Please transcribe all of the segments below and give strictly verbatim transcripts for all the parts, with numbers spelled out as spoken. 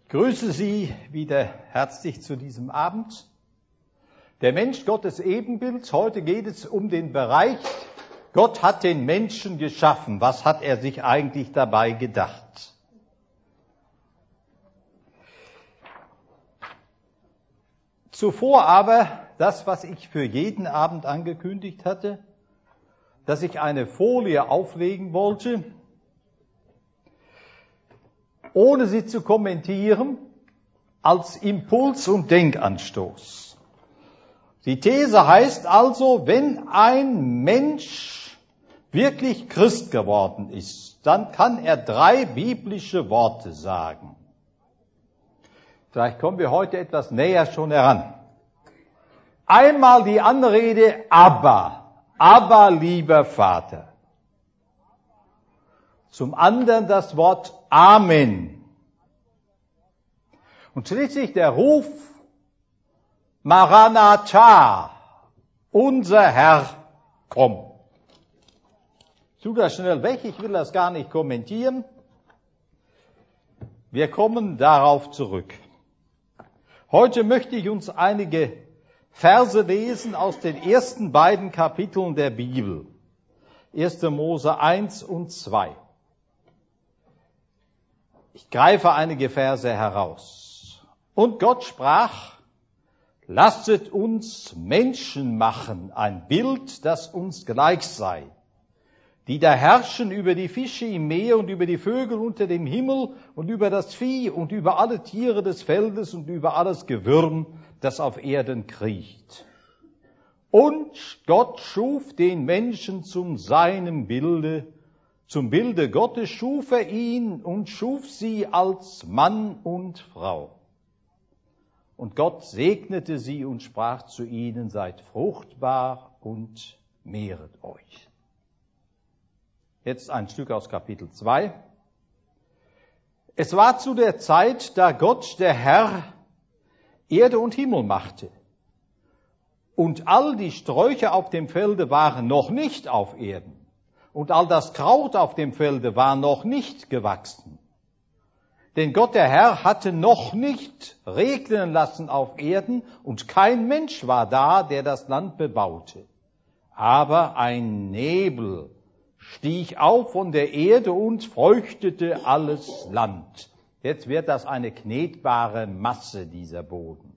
Ich grüße Sie wieder herzlich zu diesem Abend. Der Mensch Gottes Ebenbild. Heute geht es um den Bereich, Gott hat den Menschen geschaffen. Was hat er sich eigentlich dabei gedacht? Zuvor aber das, was ich für jeden Abend angekündigt hatte, dass ich eine Folie auflegen wollte, ohne sie zu kommentieren, als Impuls und Denkanstoß. Die These heißt also, wenn ein Mensch wirklich Christ geworden ist, dann kann er drei biblische Worte sagen. Vielleicht kommen wir heute etwas näher schon heran. Einmal die Anrede Abba, Abba, lieber Vater. Zum anderen das Wort Amen. Und schließlich der Ruf Maranatha, unser Herr, komm. Ich tue das schnell weg, ich will das gar nicht kommentieren. Wir kommen darauf zurück. Heute möchte ich uns einige Verse lesen aus den ersten beiden Kapiteln der Bibel. erster Mose eins und zwei. Ich greife einige Verse heraus. Und Gott sprach, lasset uns Menschen machen, ein Bild, das uns gleich sei, die da herrschen über die Fische im Meer und über die Vögel unter dem Himmel und über das Vieh und über alle Tiere des Feldes und über alles Gewürm, das auf Erden kriecht. Und Gott schuf den Menschen zum seinem Bilde, zum Bilde Gottes schuf er ihn und schuf sie als Mann und Frau. Und Gott segnete sie und sprach zu ihnen, seid fruchtbar und mehret euch. Jetzt ein Stück aus Kapitel zwei. Es war zu der Zeit, da Gott, der Herr, Erde und Himmel machte. Und all die Sträucher auf dem Felde waren noch nicht auf Erden. Und all das Kraut auf dem Felde war noch nicht gewachsen. Denn Gott, der Herr, hatte noch nicht regnen lassen auf Erden und kein Mensch war da, der das Land bebaute. Aber ein Nebel stieg auf von der Erde und feuchtete alles Land. Jetzt wird das eine knetbare Masse, dieser Boden.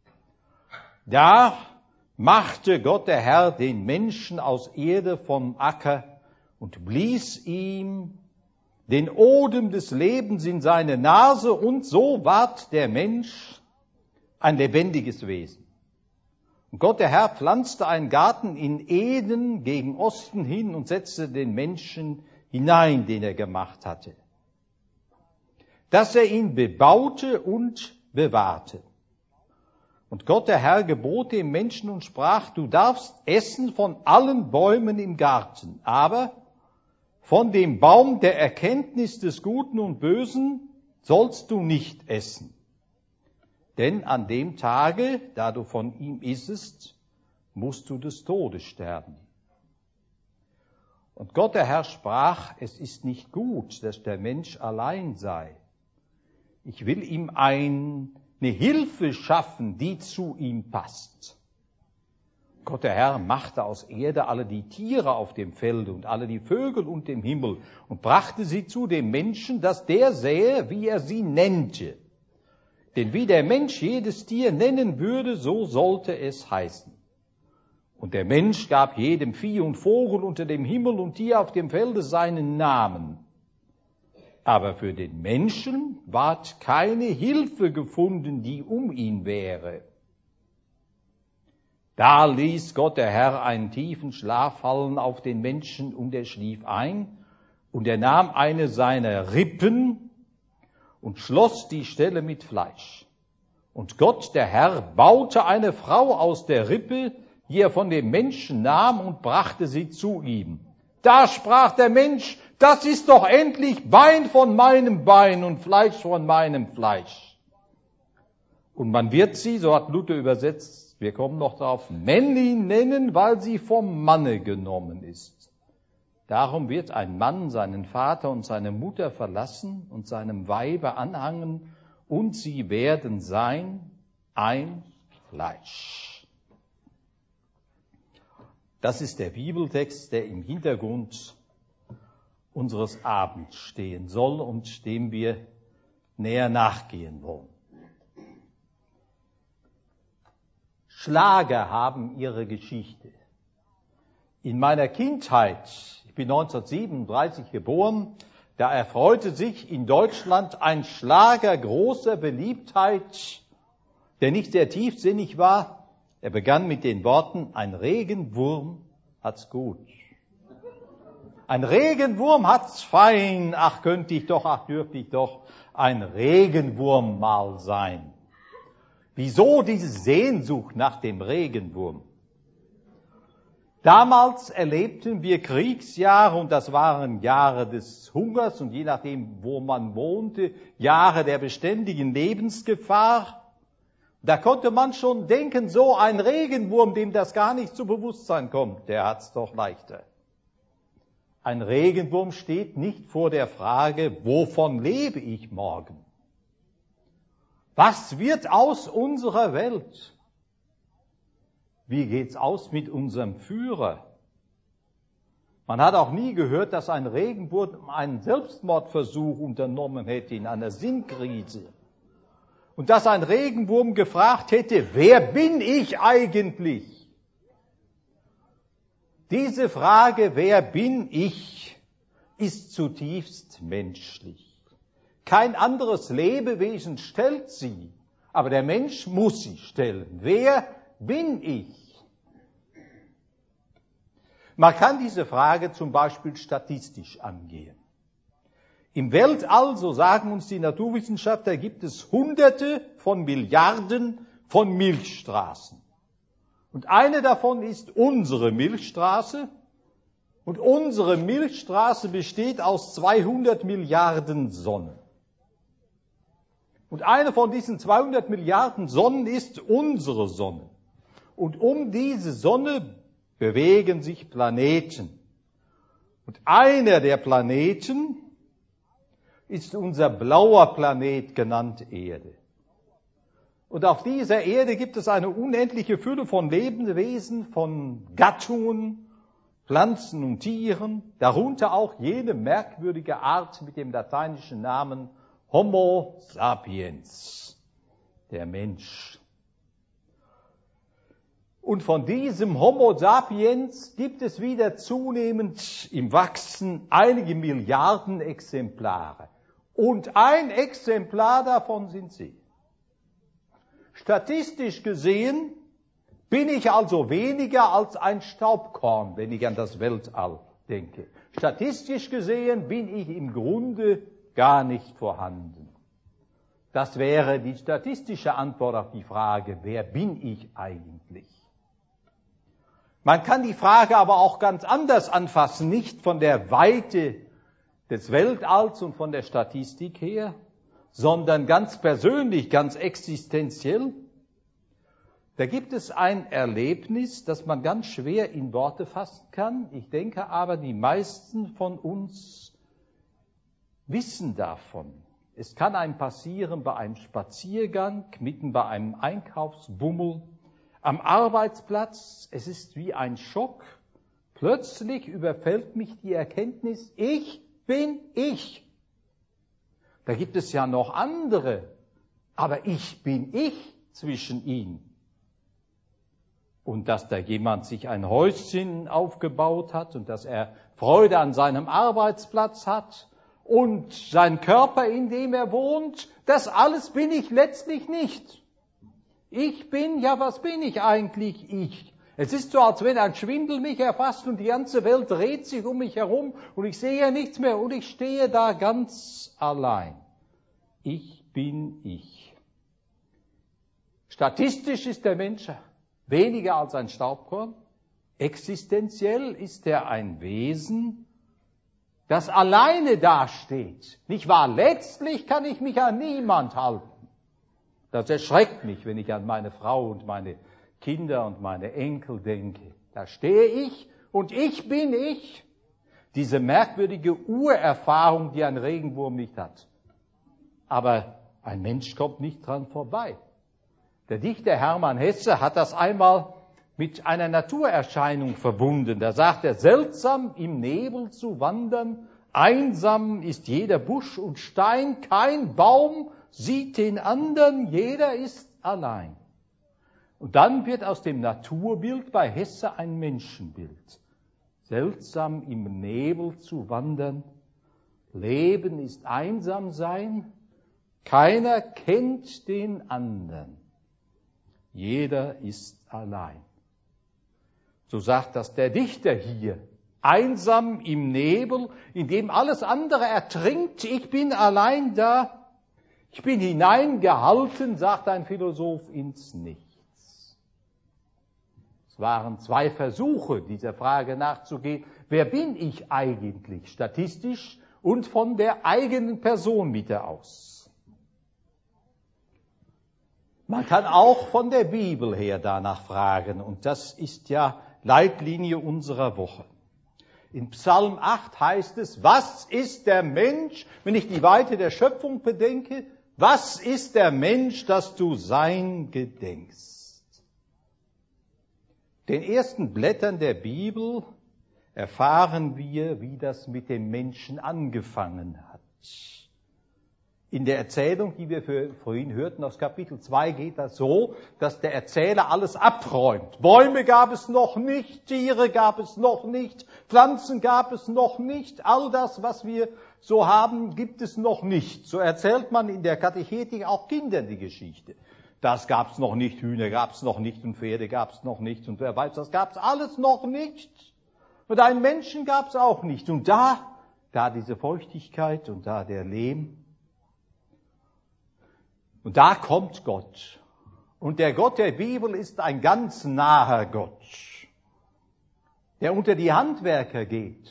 Da machte Gott, der Herr, den Menschen aus Erde vom Acker und blies ihm den Odem des Lebens in seine Nase, und so ward der Mensch ein lebendiges Wesen. Und Gott, der Herr, pflanzte einen Garten in Eden gegen Osten hin und setzte den Menschen hinein, den er gemacht hatte, dass er ihn bebaute und bewahrte. Und Gott, der Herr, gebot dem Menschen und sprach, du darfst essen von allen Bäumen im Garten, aber von dem Baum der Erkenntnis des Guten und Bösen sollst du nicht essen. Denn an dem Tage, da du von ihm issest, musst du des Todes sterben. Und Gott, der Herr, sprach, es ist nicht gut, dass der Mensch allein sei. Ich will ihm ein, eine Hilfe schaffen, die zu ihm passt. Gott, der Herr, machte aus Erde alle die Tiere auf dem Felde und alle die Vögel und dem Himmel und brachte sie zu dem Menschen, dass der sähe, wie er sie nennte. Denn wie der Mensch jedes Tier nennen würde, so sollte es heißen. Und der Mensch gab jedem Vieh und Vogel unter dem Himmel und Tier auf dem Felde seinen Namen. Aber für den Menschen ward keine Hilfe gefunden, die um ihn wäre. Da ließ Gott, der Herr, einen tiefen Schlaf fallen auf den Menschen, und er schlief ein, und er nahm eine seiner Rippen und schloss die Stelle mit Fleisch. Und Gott, der Herr, baute eine Frau aus der Rippe, die er von dem Menschen nahm, und brachte sie zu ihm. Da sprach der Mensch, das ist doch endlich Bein von meinem Bein und Fleisch von meinem Fleisch. Und man wird sie, so hat Luther übersetzt, wir kommen noch darauf, Männlein nennen, weil sie vom Manne genommen ist. Darum wird ein Mann seinen Vater und seine Mutter verlassen und seinem Weibe anhangen, und sie werden sein ein Fleisch. Das ist der Bibeltext, der im Hintergrund unseres Abends stehen soll und dem wir näher nachgehen wollen. Schlager haben ihre Geschichte. In meiner Kindheit, ich bin neunzehnhundertsiebenunddreißig geboren, da erfreute sich in Deutschland ein Schlager großer Beliebtheit, der nicht sehr tiefsinnig war. Er begann mit den Worten: Ein Regenwurm hat's gut. Ein Regenwurm hat's fein, ach könnte ich doch, ach dürfte ich doch ein Regenwurm mal sein. Wieso diese Sehnsucht nach dem Regenwurm? Damals erlebten wir Kriegsjahre und das waren Jahre des Hungers und je nachdem, wo man wohnte, Jahre der beständigen Lebensgefahr. Da konnte man schon denken, so ein Regenwurm, dem das gar nicht zu Bewusstsein kommt, der hat's doch leichter. Ein Regenwurm steht nicht vor der Frage, wovon lebe ich morgen? Was wird aus unserer Welt? Wie geht's aus mit unserem Führer? Man hat auch nie gehört, dass ein Regenwurm einen Selbstmordversuch unternommen hätte in einer Sinnkrise. Und dass ein Regenwurm gefragt hätte, wer bin ich eigentlich? Diese Frage, wer bin ich, ist zutiefst menschlich. Kein anderes Lebewesen stellt sie, aber der Mensch muss sie stellen. Wer bin ich? Man kann diese Frage zum Beispiel statistisch angehen. Im Weltall, so sagen uns die Naturwissenschaftler, gibt es Hunderte von Milliarden von Milchstraßen. Und eine davon ist unsere Milchstraße. Und unsere Milchstraße besteht aus zweihundert Milliarden Sonnen. Und eine von diesen zweihundert Milliarden Sonnen ist unsere Sonne. Und um diese Sonne bewegen sich Planeten. Und einer der Planeten ist unser blauer Planet, genannt Erde. Und auf dieser Erde gibt es eine unendliche Fülle von Lebewesen, von Gattungen, Pflanzen und Tieren, darunter auch jene merkwürdige Art mit dem lateinischen Namen Homo sapiens, der Mensch. Und von diesem Homo sapiens gibt es wieder zunehmend im Wachsen einige Milliarden Exemplare. Und ein Exemplar davon sind Sie. Statistisch gesehen bin ich also weniger als ein Staubkorn, wenn ich an das Weltall denke. Statistisch gesehen bin ich im Grunde gar nicht vorhanden. Das wäre die statistische Antwort auf die Frage, wer bin ich eigentlich? Man kann die Frage aber auch ganz anders anfassen, nicht von der Weite des Weltalls und von der Statistik her, sondern ganz persönlich, ganz existenziell. Da gibt es ein Erlebnis, das man ganz schwer in Worte fassen kann. Ich denke aber, die meisten von uns wissen davon. Es kann einem passieren bei einem Spaziergang, mitten bei einem Einkaufsbummel, am Arbeitsplatz. Es ist wie ein Schock. Plötzlich überfällt mich die Erkenntnis, ich bin ich. Da gibt es ja noch andere, aber ich bin ich zwischen ihnen. Und dass da jemand sich ein Häuschen aufgebaut hat und dass er Freude an seinem Arbeitsplatz hat und sein Körper, in dem er wohnt, das alles bin ich letztlich nicht. Ich bin, ja, was bin ich eigentlich ich? Es ist so, als wenn ein Schwindel mich erfasst und die ganze Welt dreht sich um mich herum und ich sehe ja nichts mehr und ich stehe da ganz allein. Ich bin ich. Statistisch ist der Mensch weniger als ein Staubkorn. Existenziell ist er ein Wesen, das alleine dasteht. Nicht wahr? Letztlich kann ich mich an niemand halten. Das erschreckt mich, wenn ich an meine Frau und meine Kinder und meine Enkel denke. Da stehe ich und ich bin ich. Diese merkwürdige Urerfahrung, die ein Regenwurm nicht hat. Aber Ein Mensch kommt nicht dran vorbei. Der Dichter Hermann Hesse hat das einmal mit einer Naturerscheinung verbunden. Da sagt er, seltsam im Nebel zu wandern, einsam ist jeder Busch und Stein, kein Baum sieht den anderen, jeder ist allein. Und dann wird aus dem Naturbild bei Hesse ein Menschenbild. Seltsam im Nebel zu wandern, Leben ist einsam sein, keiner kennt den anderen, jeder ist allein. So sagt das der Dichter hier. Einsam im Nebel, in dem alles andere ertrinkt, ich bin allein da, ich bin hineingehalten, sagt ein Philosoph, ins Nichts. Es waren zwei Versuche, dieser Frage nachzugehen, wer bin ich eigentlich statistisch und von der eigenen Person Mitte aus. Man kann auch von der Bibel her danach fragen, und das ist ja Leitlinie unserer Woche. In Psalm acht heißt es, was ist der Mensch, wenn ich die Weite der Schöpfung bedenke, was ist der Mensch, dass du sein gedenkst? Den ersten Blättern der Bibel erfahren wir, wie das mit dem Menschen angefangen hat. In der Erzählung, die wir für vorhin hörten, aus Kapitel zwei, geht das so, dass der Erzähler alles abräumt. Bäume gab es noch nicht, Tiere gab es noch nicht, Pflanzen gab es noch nicht, all das, was wir so haben, gibt es noch nicht. So erzählt man in der Katechetik auch Kindern die Geschichte. Das gab es noch nicht, Hühner gab es noch nicht und Pferde gab es noch nicht und wer weiß, das gab es alles noch nicht. Und einen Menschen gab es auch nicht. Und da, da diese Feuchtigkeit und da der Lehm, und da kommt Gott. Und der Gott der Bibel ist ein ganz naher Gott, der unter die Handwerker geht.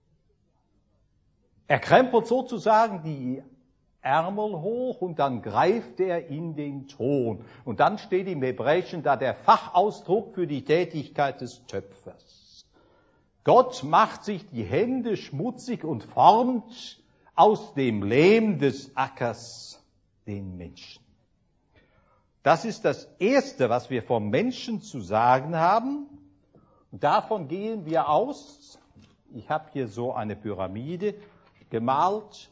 Er krempelt sozusagen die Ärmel hoch und dann greift er in den Ton. Und dann steht im Hebräischen da der Fachausdruck für die Tätigkeit des Töpfers. Gott macht sich die Hände schmutzig und formt aus dem Lehm des Ackers den Menschen. Das ist das Erste, was wir vom Menschen zu sagen haben. Und davon gehen wir aus. Ich habe hier so eine Pyramide gemalt. Ist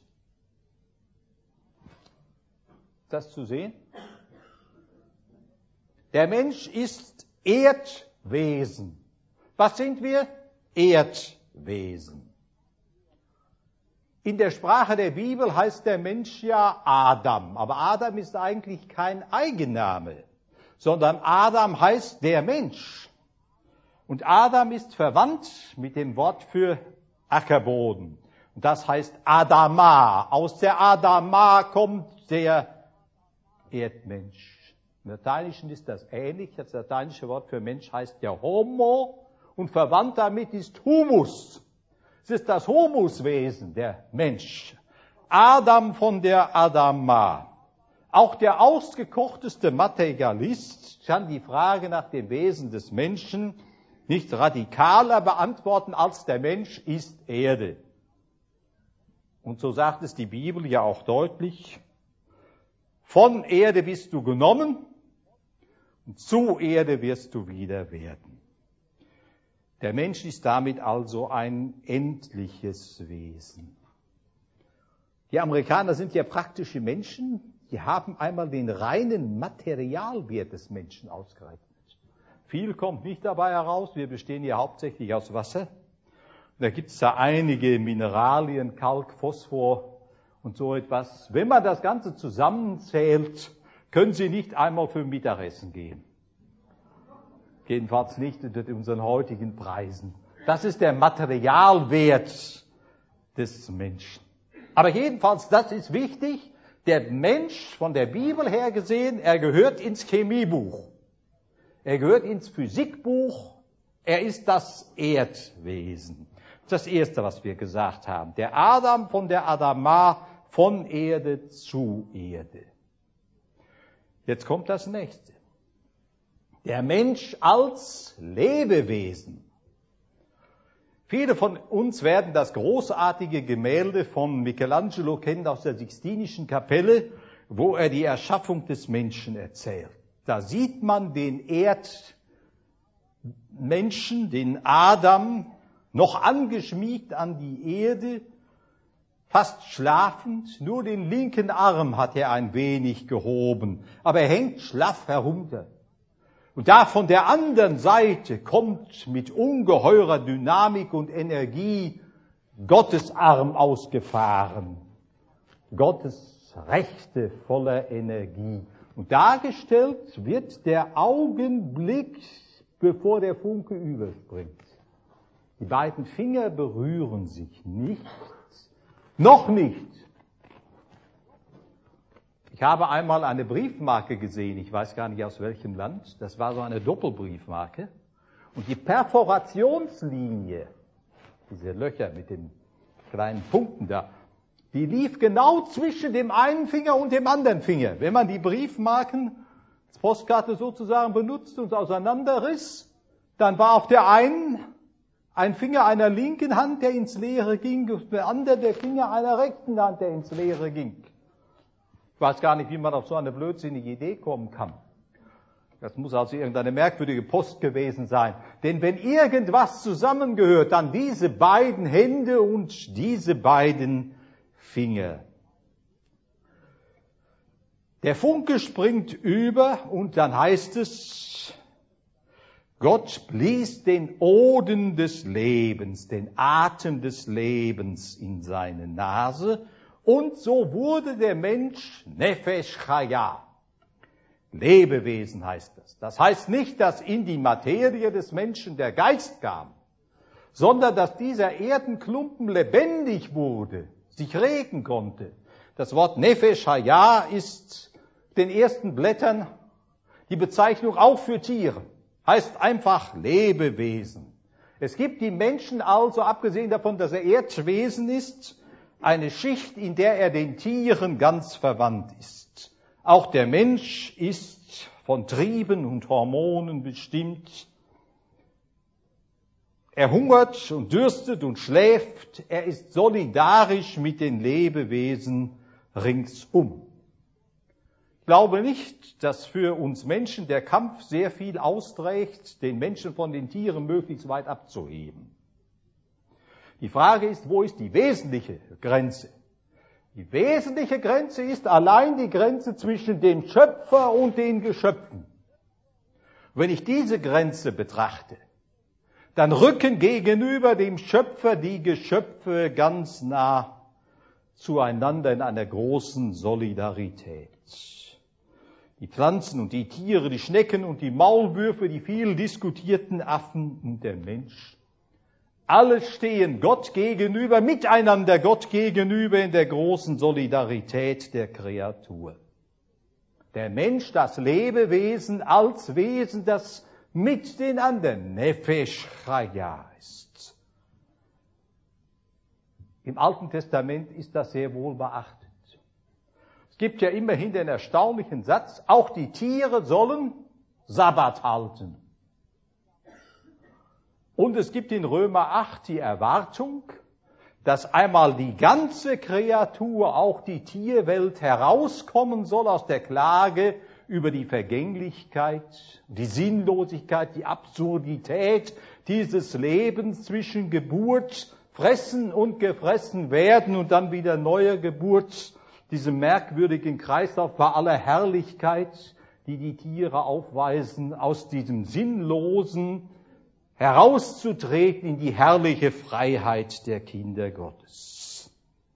das zu sehen? Der Mensch ist Erdwesen. Was sind wir? Erdwesen. In der Sprache der Bibel heißt der Mensch ja Adam, aber Adam ist eigentlich kein Eigenname, sondern Adam heißt der Mensch. Und Adam ist verwandt mit dem Wort für Ackerboden. Und das heißt Adama. Aus der Adama kommt der Erdmensch. Im Lateinischen ist das ähnlich. Das lateinische Wort für Mensch heißt ja Homo und verwandt damit ist Humus. Es ist das Humuswesen, der Mensch. Adam von der Adama. Auch der ausgekochteste Materialist kann die Frage nach dem Wesen des Menschen nicht radikaler beantworten, als der Mensch ist Erde. Und so sagt es die Bibel ja auch deutlich, von Erde bist du genommen und zu Erde wirst du wieder werden. Der Mensch ist damit also ein endliches Wesen. Die Amerikaner sind ja praktische Menschen, die haben einmal den reinen Materialwert des Menschen ausgerechnet. Viel kommt nicht dabei heraus, wir bestehen ja hauptsächlich aus Wasser. Und da gibt es da einige Mineralien, Kalk, Phosphor und so etwas. Wenn man das Ganze zusammenzählt, können Sie nicht einmal für Mittagessen gehen. Jedenfalls nicht unter unseren heutigen Preisen. Das ist der Materialwert des Menschen. Aber jedenfalls, das ist wichtig, der Mensch von der Bibel her gesehen, er gehört ins Chemiebuch. Er gehört ins Physikbuch. Er ist das Erdwesen. Das ist das Erste, was wir gesagt haben. Der Adam von der Adama, von Erde zu Erde. Jetzt kommt das Nächste. Der Mensch als Lebewesen. Viele von uns werden das großartige Gemälde von Michelangelo kennen aus der Sixtinischen Kapelle, wo er die Erschaffung des Menschen erzählt. Da sieht man den Erdmenschen, den Adam, noch angeschmiegt an die Erde, fast schlafend, nur den linken Arm hat er ein wenig gehoben, aber er hängt schlaff herunter. Und da von der anderen Seite kommt mit ungeheurer Dynamik und Energie Gottes Arm ausgefahren. Gottes Rechte voller Energie. Und dargestellt wird der Augenblick, bevor der Funke überspringt. Die beiden Finger berühren sich nicht, noch nicht. Ich habe einmal eine Briefmarke gesehen, ich weiß gar nicht aus welchem Land, das war so eine Doppelbriefmarke. Und die Perforationslinie, diese Löcher mit den kleinen Punkten da, die lief genau zwischen dem einen Finger und dem anderen Finger. Wenn man die Briefmarken als Postkarte sozusagen benutzt und auseinanderriss, dann war auf der einen ein Finger einer linken Hand, der ins Leere ging, und der andere der Finger einer rechten Hand, der ins Leere ging. Ich weiß gar nicht, wie man auf so eine blödsinnige Idee kommen kann. Das muss also irgendeine merkwürdige Post gewesen sein. Denn wenn irgendwas zusammengehört, dann diese beiden Hände und diese beiden Finger. Der Funke springt über und dann heißt es, Gott blies den Odem des Lebens, den Atem des Lebens in seine Nase und so wurde der Mensch Nefesh Chaya. Lebewesen heißt das. Das heißt nicht, dass in die Materie des Menschen der Geist kam, sondern dass dieser Erdenklumpen lebendig wurde, sich regen konnte. Das Wort Nefesh Chaya ist den ersten Blättern die Bezeichnung auch für Tiere. Heißt einfach Lebewesen. Es gibt die Menschen also, abgesehen davon, dass er Erdwesen ist, eine Schicht, in der er den Tieren ganz verwandt ist. Auch der Mensch ist von Trieben und Hormonen bestimmt. Er hungert und dürstet und schläft. Er ist solidarisch mit den Lebewesen ringsum. Ich glaube nicht, dass für uns Menschen der Kampf sehr viel austrägt, den Menschen von den Tieren möglichst weit abzuheben. Die Frage ist, wo ist die wesentliche Grenze? Die wesentliche Grenze ist allein die Grenze zwischen dem Schöpfer und den Geschöpfen. Wenn ich diese Grenze betrachte, dann rücken gegenüber dem Schöpfer die Geschöpfe ganz nah zueinander in einer großen Solidarität. Die Pflanzen und die Tiere, die Schnecken und die Maulwürfe, die viel diskutierten Affen und der Mensch, alle stehen Gott gegenüber, miteinander Gott gegenüber in der großen Solidarität der Kreatur. Der Mensch, das Lebewesen als Wesen, das mit den anderen Nefesh Chaya ist. Im Alten Testament ist das sehr wohl beachtet. Es gibt ja immerhin den erstaunlichen Satz, auch die Tiere sollen Sabbat halten. Und es gibt in Römer acht die Erwartung, dass einmal die ganze Kreatur, auch die Tierwelt, herauskommen soll aus der Klage über die Vergänglichkeit, die Sinnlosigkeit, die Absurdität dieses Lebens zwischen Geburt, Fressen und gefressen werden und dann wieder neue Geburt, diesem merkwürdigen Kreislauf bei aller Herrlichkeit, die die Tiere aufweisen, aus diesem Sinnlosen herauszutreten in die herrliche Freiheit der Kinder Gottes.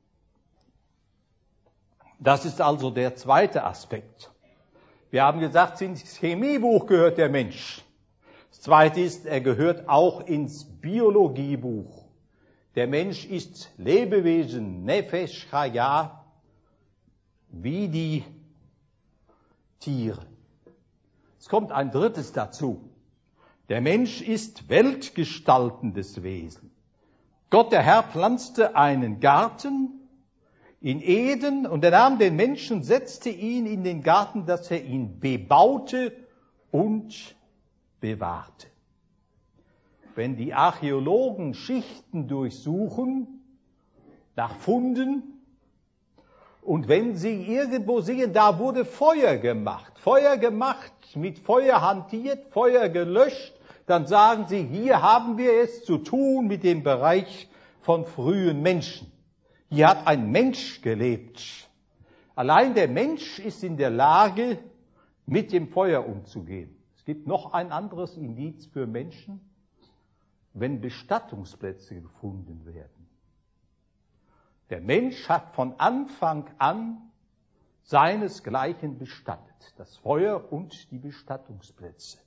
Das ist also der zweite Aspekt. Wir haben gesagt, ins Chemiebuch gehört der Mensch. Das zweite ist, er gehört auch ins Biologiebuch. Der Mensch ist Lebewesen, Nefesh Chaya, wie die Tiere. Es kommt ein drittes dazu. Der Mensch ist weltgestaltendes Wesen. Gott, der Herr, pflanzte einen Garten in Eden und er nahm den Menschen, setzte ihn in den Garten, dass er ihn bebaute und bewahrte. Wenn die Archäologen Schichten durchsuchen nach Funden Und wenn Sie irgendwo sehen, da wurde Feuer gemacht, Feuer gemacht, mit Feuer hantiert, Feuer gelöscht, dann sagen Sie, hier haben wir es zu tun mit dem Bereich von frühen Menschen. Hier hat ein Mensch gelebt. Allein der Mensch ist in der Lage, mit dem Feuer umzugehen. Es gibt noch ein anderes Indiz für Menschen, wenn Bestattungsplätze gefunden werden. Der Mensch hat von Anfang an seinesgleichen bestattet, das Feuer und die Bestattungsplätze.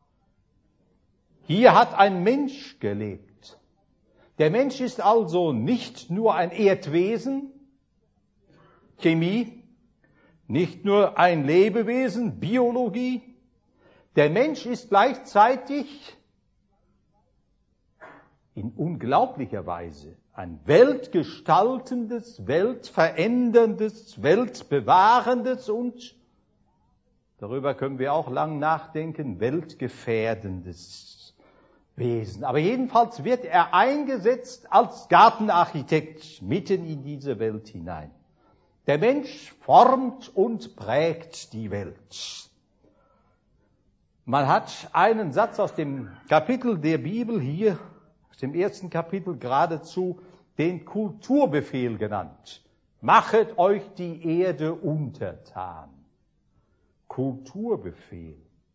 Hier hat ein Mensch gelebt. Der Mensch ist also nicht nur ein Erdwesen, Chemie, nicht nur ein Lebewesen, Biologie. Der Mensch ist gleichzeitig in unglaublicher Weise ein weltgestaltendes, weltveränderndes, weltbewahrendes und, darüber können wir auch lang nachdenken, weltgefährdendes Wesen. Aber jedenfalls wird er eingesetzt als Gartenarchitekt mitten in diese Welt hinein. Der Mensch formt und prägt die Welt. Man hat einen Satz aus dem Kapitel der Bibel hier, aus dem ersten Kapitel geradezu den Kulturbefehl genannt. Machet euch die Erde untertan. Kulturbefehl.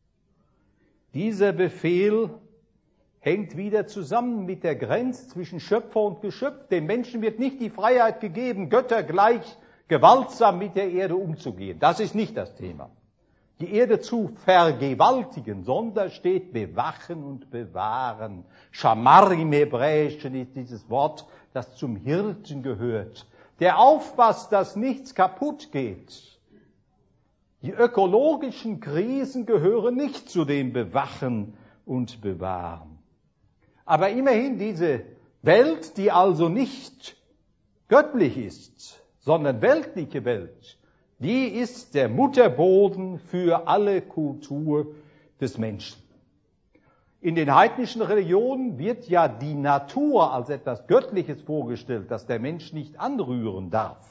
Dieser Befehl hängt wieder zusammen mit der Grenze zwischen Schöpfer und Geschöpf. Dem Menschen wird nicht die Freiheit gegeben, göttergleich gewaltsam mit der Erde umzugehen. Das ist nicht das Thema. Die Erde zu vergewaltigen, sondern steht bewachen und bewahren. Schamar im Hebräischen ist dieses Wort, das zum Hirten gehört. Der aufpasst, dass nichts kaputt geht. Die ökologischen Krisen gehören nicht zu dem Bewachen und Bewahren. Aber immerhin diese Welt, die also nicht göttlich ist, sondern weltliche Welt, die ist der Mutterboden für alle Kultur des Menschen. In den heidnischen Religionen wird ja die Natur als etwas Göttliches vorgestellt, das der Mensch nicht anrühren darf.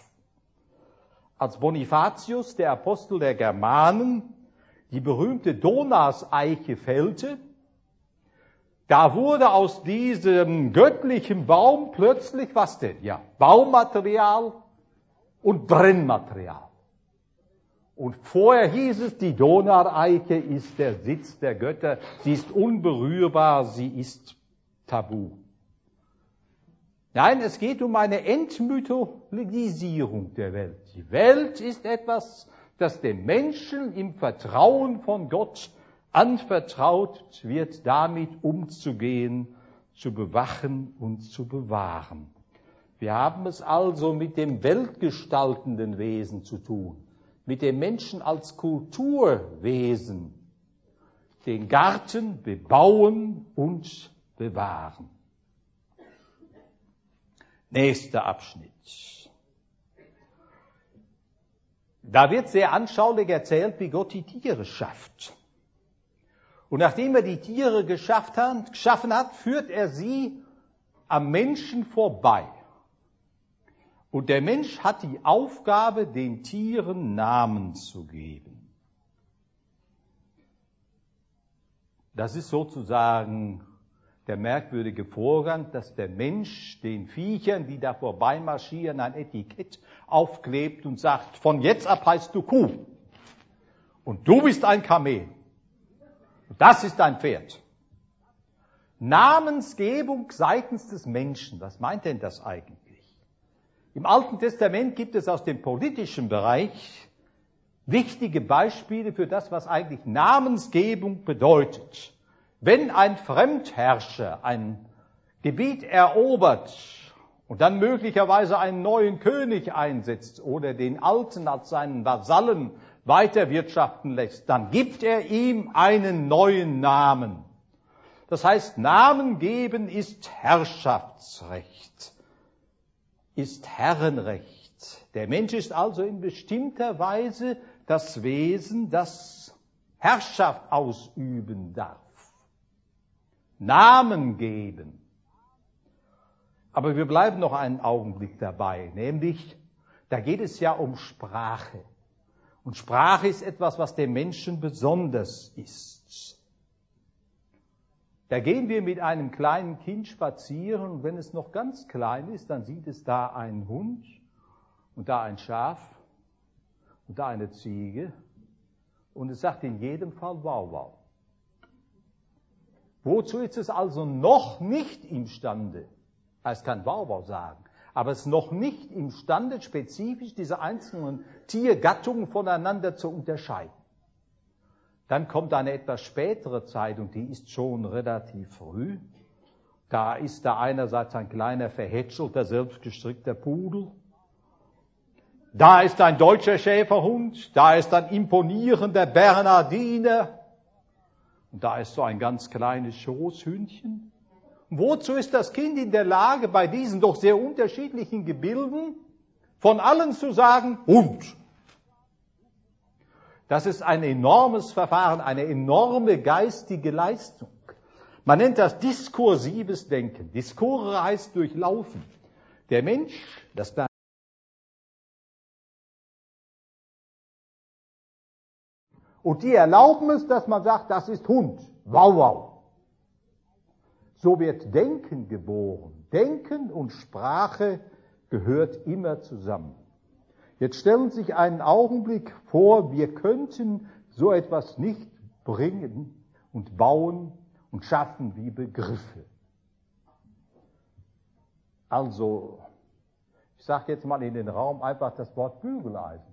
Als Bonifatius, der Apostel der Germanen, die berühmte Donaus-Eiche fällte, da wurde aus diesem göttlichen Baum plötzlich, was denn? Ja, Baumaterial und Brennmaterial. Und vorher hieß es, die Donau-Eiche ist der Sitz der Götter, sie ist unberührbar, sie ist tabu. Nein, es geht um eine Entmythologisierung der Welt. Die Welt ist etwas, das dem Menschen im Vertrauen von Gott anvertraut wird, damit umzugehen, zu bewachen und zu bewahren. Wir haben es also mit dem weltgestaltenden Wesen zu tun, mit dem Menschen als Kulturwesen, den Garten bebauen und bewahren. Nächster Abschnitt. Da wird sehr anschaulich erzählt, wie Gott die Tiere schafft. Und nachdem er die Tiere geschafft hat, geschaffen hat, führt er sie am Menschen vorbei. Und der Mensch hat die Aufgabe, den Tieren Namen zu geben. Das ist sozusagen der merkwürdige Vorgang, dass der Mensch den Viechern, die da vorbeimarschieren, ein Etikett aufklebt und sagt, von jetzt ab heißt du Kuh. Und du bist ein Kamel. Das ist ein Pferd. Namensgebung seitens des Menschen. Was meint denn das eigentlich? Im Alten Testament gibt es aus dem politischen Bereich wichtige Beispiele für das, was eigentlich Namensgebung bedeutet. Wenn ein Fremdherrscher ein Gebiet erobert und dann möglicherweise einen neuen König einsetzt oder den Alten als seinen Vasallen weiterwirtschaften lässt, dann gibt er ihm einen neuen Namen. Das heißt, Namen geben ist Herrschaftsrecht, ist Herrenrecht. Der Mensch ist also in bestimmter Weise das Wesen, das Herrschaft ausüben darf. Namen geben. Aber wir bleiben noch einen Augenblick dabei, nämlich Da geht es ja um Sprache. Und Sprache ist etwas, was dem Menschen besonders ist. Da gehen wir mit einem kleinen Kind spazieren und wenn es noch ganz klein ist, dann sieht es da einen Hund und da ein Schaf und da eine Ziege und es sagt in jedem Fall wow, wow. Wozu ist es also noch nicht imstande? Es kann wow, wow sagen, aber es ist noch nicht imstande, spezifisch diese einzelnen Tiergattungen voneinander zu unterscheiden. Dann kommt eine etwas spätere Zeit und die ist schon relativ früh. Da ist da einerseits ein kleiner verhätschelter, selbstgestrickter Pudel. Da ist ein deutscher Schäferhund. Da ist ein imponierender Bernardiner. Und da ist so ein ganz kleines Schoßhündchen. Und wozu ist das Kind in der Lage, bei diesen doch sehr unterschiedlichen Gebilden von allen zu sagen, Hund? Das ist ein enormes Verfahren, eine enorme geistige Leistung. Man nennt das diskursives Denken. Diskurre heißt durchlaufen. Der Mensch, das bleibt. Und die erlauben es, dass man sagt, das ist Hund. Wow, wow. So wird Denken geboren. Denken und Sprache gehört immer zusammen. Jetzt stellen Sie sich einen Augenblick vor, wir könnten so etwas nicht bringen und bauen und schaffen wie Begriffe. Also, ich sage jetzt mal in den Raum einfach das Wort Bügeleisen.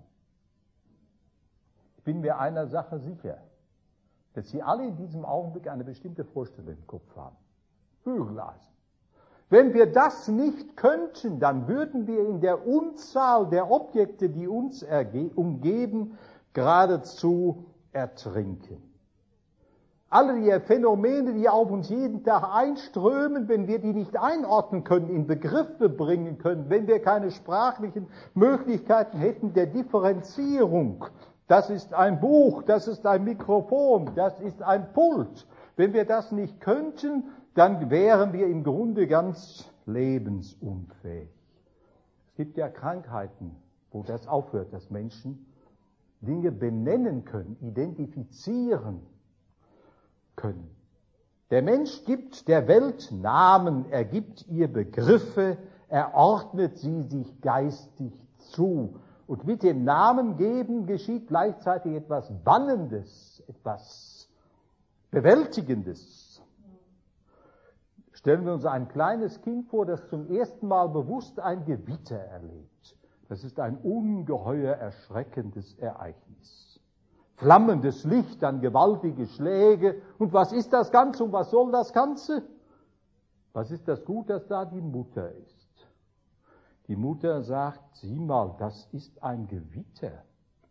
Ich bin mir einer Sache sicher, dass Sie alle in diesem Augenblick eine bestimmte Vorstellung im Kopf haben. Bügeleisen. Wenn wir das nicht könnten, dann würden wir in der Unzahl der Objekte, die uns umgeben, geradezu ertrinken. Alle die Phänomene, die auf uns jeden Tag einströmen, wenn wir die nicht einordnen können, in Begriffe bringen können, wenn wir keine sprachlichen Möglichkeiten hätten der Differenzierung, das ist ein Buch, das ist ein Mikrofon, das ist ein Pult. Wenn wir das nicht könnten, dann wären wir im Grunde ganz lebensunfähig. Es gibt ja Krankheiten, wo das aufhört, dass Menschen Dinge benennen können, identifizieren können. Der Mensch gibt der Welt Namen, er gibt ihr Begriffe, er ordnet sie sich geistig zu. Und mit dem Namen geben geschieht gleichzeitig etwas Bannendes, etwas Bewältigendes. Stellen wir uns ein kleines Kind vor, das zum ersten Mal bewusst ein Gewitter erlebt. Das ist ein ungeheuer erschreckendes Ereignis. Flammendes Licht, dann gewaltige Schläge. Und was ist das Ganze und was soll das Ganze? Was ist das Gut, dass da die Mutter ist? Die Mutter sagt, sieh mal, das ist ein Gewitter.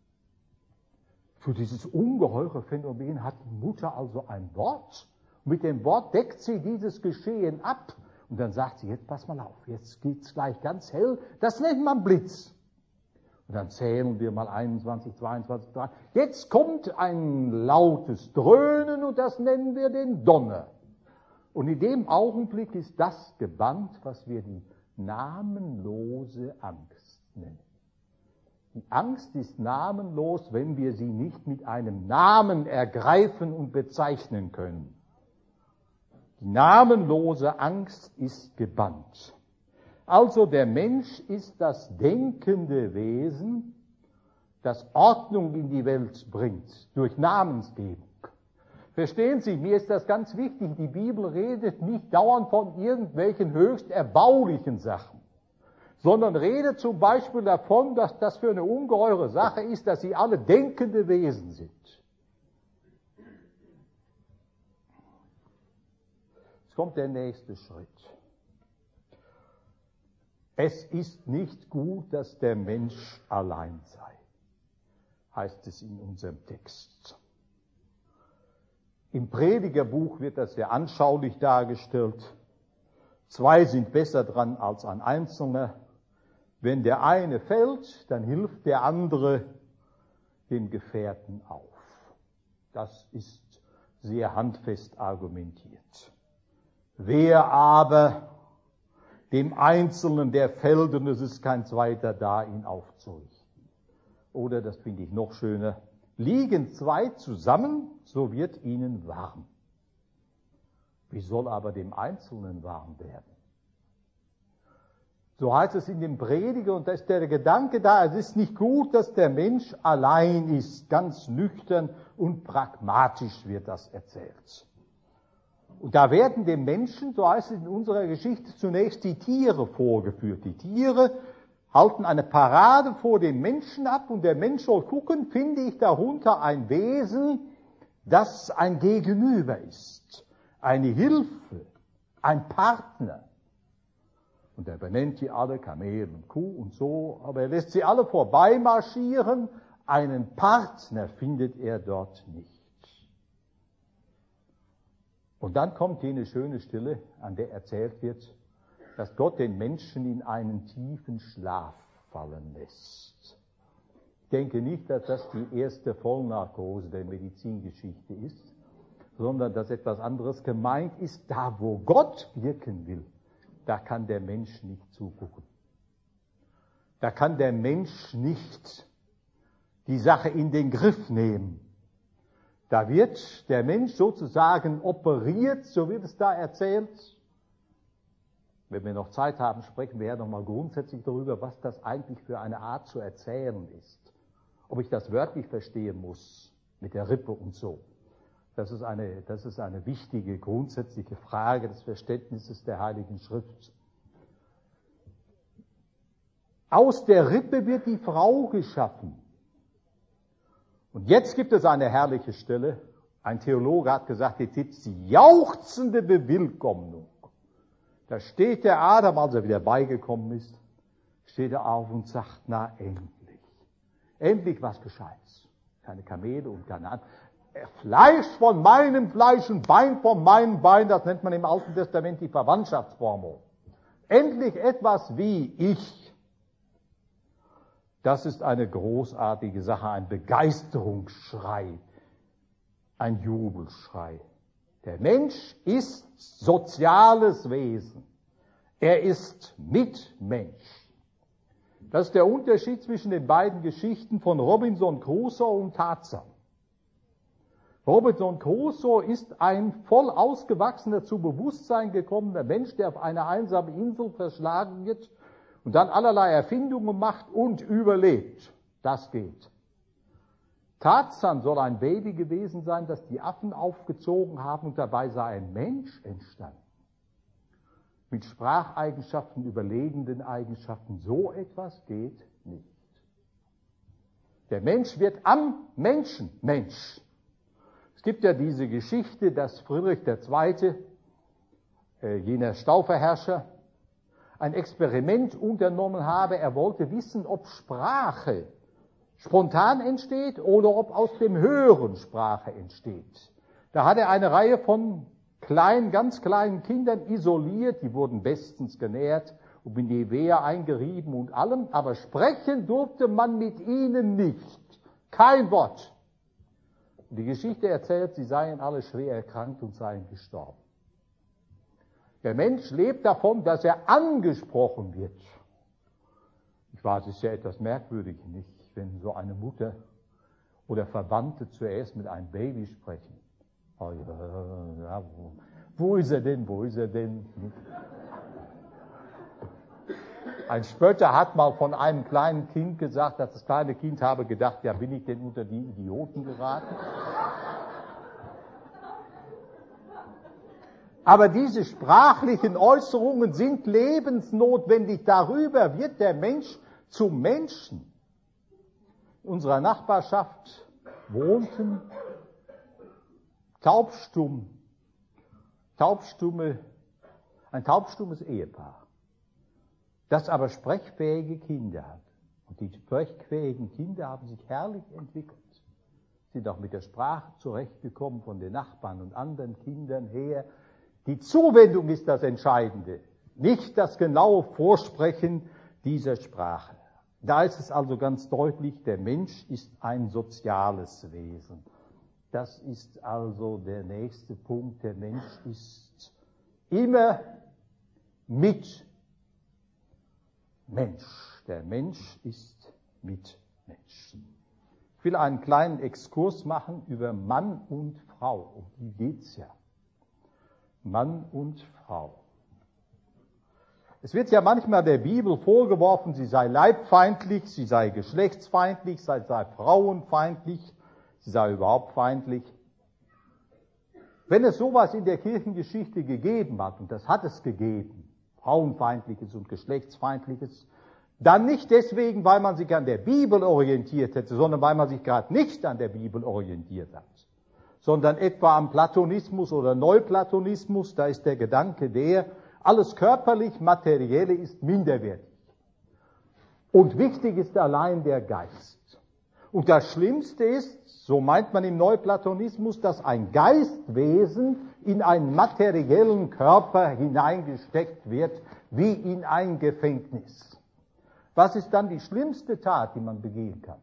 Für dieses ungeheure Phänomen hat die Mutter also ein Wort. Mit dem Wort deckt sie dieses Geschehen ab. Und dann sagt sie, jetzt pass mal auf, jetzt geht's gleich ganz hell. Das nennt man Blitz. Und dann zählen wir mal einundzwanzig, zweiundzwanzig, dreiundzwanzig. Jetzt kommt ein lautes Dröhnen und das nennen wir den Donner. Und in dem Augenblick ist das gebannt, was wir die namenlose Angst nennen. Die Angst ist namenlos, wenn wir sie nicht mit einem Namen ergreifen und bezeichnen können. Die namenlose Angst ist gebannt. Also der Mensch ist das denkende Wesen, das Ordnung in die Welt bringt, durch Namensgebung. Verstehen Sie, mir ist das ganz wichtig, die Bibel redet nicht dauernd von irgendwelchen höchst erbaulichen Sachen, sondern redet zum Beispiel davon, dass das für eine ungeheure Sache ist, dass sie alle denkende Wesen sind. Jetzt kommt der nächste Schritt. Es ist nicht gut, dass der Mensch allein sei, heißt es in unserem Text. Im Predigerbuch wird das sehr anschaulich dargestellt. Zwei sind besser dran als ein Einzelner. Wenn der eine fällt, dann hilft der andere dem Gefährten auf. Das ist sehr handfest argumentiert. Wer aber dem Einzelnen, der fällt und es ist kein zweiter da, ihn aufzurichten. Oder, das finde ich noch schöner, liegen zwei zusammen, so wird ihnen warm. Wie soll aber dem Einzelnen warm werden? So heißt es in dem Prediger, und da ist der Gedanke da, es ist nicht gut, dass der Mensch allein ist, ganz nüchtern und pragmatisch wird das erzählt. Und da werden dem Menschen, so heißt es in unserer Geschichte, zunächst die Tiere vorgeführt. Die Tiere halten eine Parade vor dem Menschen ab und der Mensch soll gucken, finde ich darunter ein Wesen, das ein Gegenüber ist, eine Hilfe, ein Partner. Und er benennt die alle, Kamel und Kuh und so, aber er lässt sie alle vorbeimarschieren. Einen Partner findet er dort nicht. Und dann kommt jene schöne Stille, an der erzählt wird, dass Gott den Menschen in einen tiefen Schlaf fallen lässt. Ich denke nicht, dass das die erste Vollnarkose der Medizingeschichte ist, sondern dass etwas anderes gemeint ist. Da, wo Gott wirken will, da kann der Mensch nicht zugucken. Da kann der Mensch nicht die Sache in den Griff nehmen. Da wird der Mensch sozusagen operiert, so wird es da erzählt. Wenn wir noch Zeit haben, sprechen wir ja nochmal grundsätzlich darüber, was das eigentlich für eine Art zu erzählen ist. Ob ich das wörtlich verstehen muss, mit der Rippe und so. Das ist eine, das ist eine wichtige, grundsätzliche Frage des Verständnisses der Heiligen Schrift. Aus der Rippe wird die Frau geschaffen. Und jetzt gibt es eine herrliche Stelle. Ein Theologe hat gesagt, jetzt gibt die jauchzende Bewillkommnung. Da steht der Adam, als er wieder beigekommen ist, steht er auf und sagt, na endlich. Endlich was Gescheites. Keine Kamele und keine anderen. Fleisch von meinem Fleisch und Bein von meinem Bein, das nennt man im Alten Testament die Verwandtschaftsformel. Endlich etwas wie ich. Das ist eine großartige Sache, ein Begeisterungsschrei, ein Jubelschrei. Der Mensch ist soziales Wesen. Er ist Mitmensch. Das ist der Unterschied zwischen den beiden Geschichten von Robinson Crusoe und Tarzan. Robinson Crusoe ist ein voll ausgewachsener, zu Bewusstsein gekommener Mensch, der auf einer einsamen Insel verschlagen wird und dann allerlei Erfindungen macht und überlebt. Das geht. Tarzan soll ein Baby gewesen sein, das die Affen aufgezogen haben und dabei sei ein Mensch entstanden. Mit Spracheigenschaften, überlegenden Eigenschaften. So etwas geht nicht. Der Mensch wird am Menschen Mensch. Es gibt ja diese Geschichte, dass Friedrich der Zweite, äh, jener Stauferherrscher, ein Experiment unternommen habe. Er wollte wissen, ob Sprache spontan entsteht oder ob aus dem Hören Sprache entsteht. Da hat er eine Reihe von kleinen, ganz kleinen Kindern isoliert, die wurden bestens genährt und in die Wehr eingerieben und allem, aber sprechen durfte man mit ihnen nicht. Kein Wort. Die Geschichte erzählt, sie seien alle schwer erkrankt und seien gestorben. Der Mensch lebt davon, dass er angesprochen wird. Ich weiß, es ist ja etwas merkwürdig, nicht, wenn so eine Mutter oder Verwandte zuerst mit einem Baby sprechen. Oh ja, ja, wo, wo ist er denn, wo ist er denn? Ein Spötter hat mal von einem kleinen Kind gesagt, dass das kleine Kind habe gedacht, ja, bin ich denn unter die Idioten geraten? Aber diese sprachlichen Äußerungen sind lebensnotwendig. Darüber wird der Mensch zum Menschen. In unserer Nachbarschaft wohnten taubstumm, taubstumme, ein taubstummes Ehepaar, das aber sprechfähige Kinder hat. Und die sprechfähigen Kinder haben sich herrlich entwickelt, sind auch mit der Sprache zurechtgekommen von den Nachbarn und anderen Kindern her. Die Zuwendung ist das Entscheidende, nicht das genaue Vorsprechen dieser Sprache. Da ist es also ganz deutlich, der Mensch ist ein soziales Wesen. Das ist also der nächste Punkt. Der Mensch ist immer Mitmensch. Mensch. Der Mensch ist Mitmensch. Ich will einen kleinen Exkurs machen über Mann und Frau. Um die geht's ja. Mann und Frau. Es wird ja manchmal der Bibel vorgeworfen, sie sei leibfeindlich, sie sei geschlechtsfeindlich, sie sei frauenfeindlich, sie sei überhaupt feindlich. Wenn es sowas in der Kirchengeschichte gegeben hat, und das hat es gegeben, frauenfeindliches und geschlechtsfeindliches, dann nicht deswegen, weil man sich an der Bibel orientiert hätte, sondern weil man sich gerade nicht an der Bibel orientiert hat, sondern etwa am Platonismus oder Neuplatonismus. Da ist der Gedanke der, alles körperlich Materielle ist minderwertig. Und wichtig ist allein der Geist. Und das Schlimmste ist, so meint man im Neuplatonismus, dass ein Geistwesen in einen materiellen Körper hineingesteckt wird, wie in ein Gefängnis. Was ist dann die schlimmste Tat, die man begehen kann?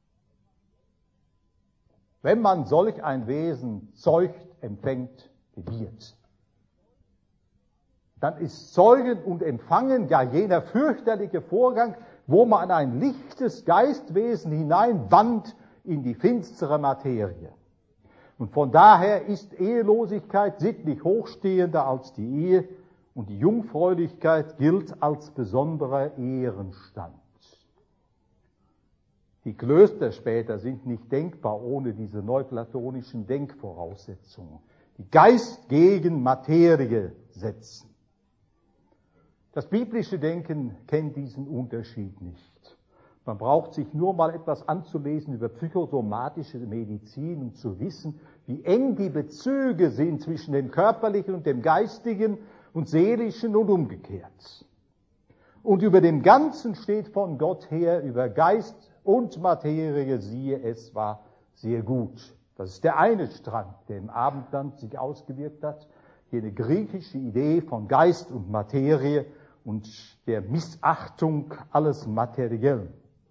Wenn man solch ein Wesen zeugt, empfängt, gebiert. Dann ist Zeugen und Empfangen ja jener fürchterliche Vorgang, wo man ein lichtes Geistwesen hineinwandt in die finstere Materie. Und von daher ist Ehelosigkeit sittlich hochstehender als die Ehe und die Jungfräulichkeit gilt als besonderer Ehrenstand. Die Klöster später sind nicht denkbar ohne diese neuplatonischen Denkvoraussetzungen, die Geist gegen Materie setzen. Das biblische Denken kennt diesen Unterschied nicht. Man braucht sich nur mal etwas anzulesen über psychosomatische Medizin, um zu wissen, wie eng die Bezüge sind zwischen dem Körperlichen und dem Geistigen und Seelischen und umgekehrt. Und über dem Ganzen steht von Gott her, über Geist und Materie, siehe, es war sehr gut. Das ist der eine Strang, der im Abendland sich ausgewirkt hat, jene griechische Idee von Geist und Materie und der Missachtung alles Materiellen.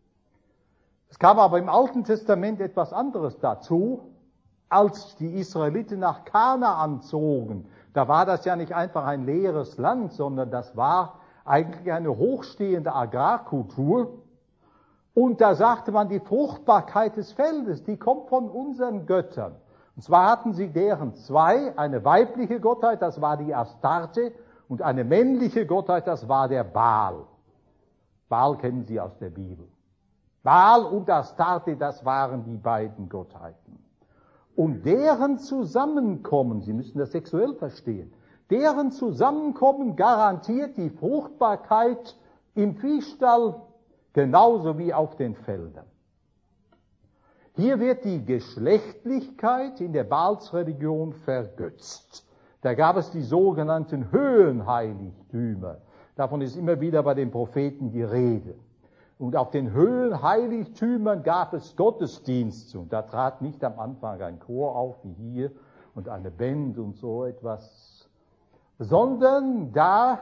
Es kam aber im Alten Testament etwas anderes dazu, als die Israeliten nach Kanaan zogen. Da war das ja nicht einfach ein leeres Land, sondern das war eigentlich eine hochstehende Agrarkultur. Und da sagte man, die Fruchtbarkeit des Feldes, die kommt von unseren Göttern. Und zwar hatten sie deren zwei, eine weibliche Gottheit, das war die Astarte, und eine männliche Gottheit, das war der Baal. Baal kennen Sie aus der Bibel. Baal und Astarte, das waren die beiden Gottheiten. Und deren Zusammenkommen, Sie müssen das sexuell verstehen, deren Zusammenkommen garantiert die Fruchtbarkeit im Viehstall genauso wie auf den Feldern. Hier wird die Geschlechtlichkeit in der Baalsreligion vergötzt. Da gab es die sogenannten Höhenheiligtümer. Davon ist immer wieder bei den Propheten die Rede. Und auf den Höhenheiligtümern gab es Gottesdienste. Und da trat nicht am Anfang ein Chor auf wie hier und eine Band und so etwas, sondern da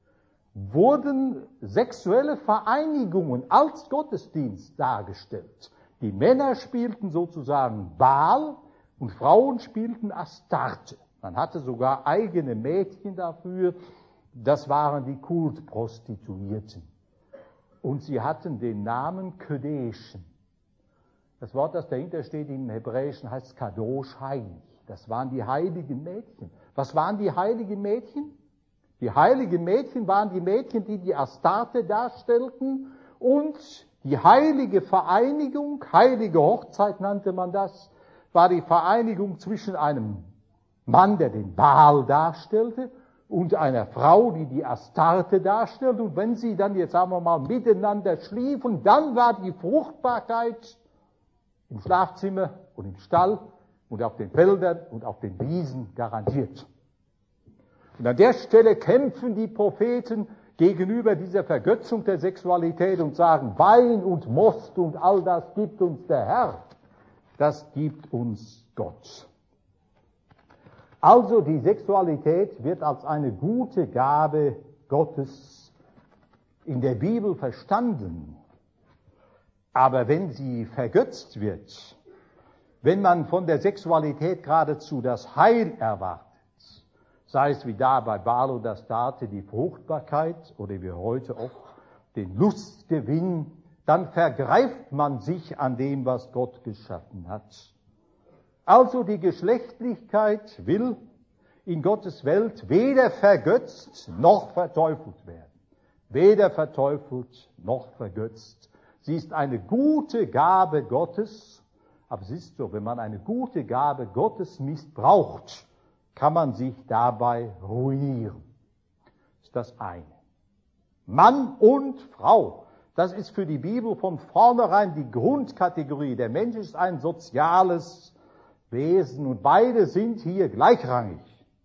wurden sexuelle Vereinigungen als Gottesdienst dargestellt. Die Männer spielten sozusagen Baal und Frauen spielten Astarte. Man hatte sogar eigene Mädchen dafür, das waren die Kultprostituierten. Und sie hatten den Namen Ködeschen. Das Wort, das dahinter steht im Hebräischen, heißt Kadosh, heilig. Das waren die heiligen Mädchen. Was waren die heiligen Mädchen? Die heiligen Mädchen waren die Mädchen, die die Astarte darstellten, und die heilige Vereinigung, heilige Hochzeit nannte man das, war die Vereinigung zwischen einem Mann, der den Baal darstellte, und einer Frau, die die Astarte darstellt. Und wenn sie dann, jetzt sagen wir mal, miteinander schliefen, dann war die Fruchtbarkeit im Schlafzimmer und im Stall und auf den Feldern und auf den Wiesen garantiert. Und an der Stelle kämpfen die Propheten gegenüber dieser Vergötzung der Sexualität und sagen, Wein und Most und all das gibt uns der Herr, das gibt uns Gott. Also die Sexualität wird als eine gute Gabe Gottes in der Bibel verstanden. Aber wenn sie vergötzt wird, wenn man von der Sexualität geradezu das Heil erwartet, sei es wie da bei Baal und Astarte die Fruchtbarkeit oder wie heute oft den Lustgewinn, dann vergreift man sich an dem, was Gott geschaffen hat. Also die Geschlechtlichkeit will in Gottes Welt weder vergötzt noch verteufelt werden. Weder verteufelt noch vergötzt. Sie ist eine gute Gabe Gottes, aber es ist so, wenn man eine gute Gabe Gottes missbraucht, kann man sich dabei ruinieren. Das ist das eine. Mann und Frau, das ist für die Bibel von vornherein die Grundkategorie. Der Mensch ist ein soziales Wesen und beide sind hier gleichrangig.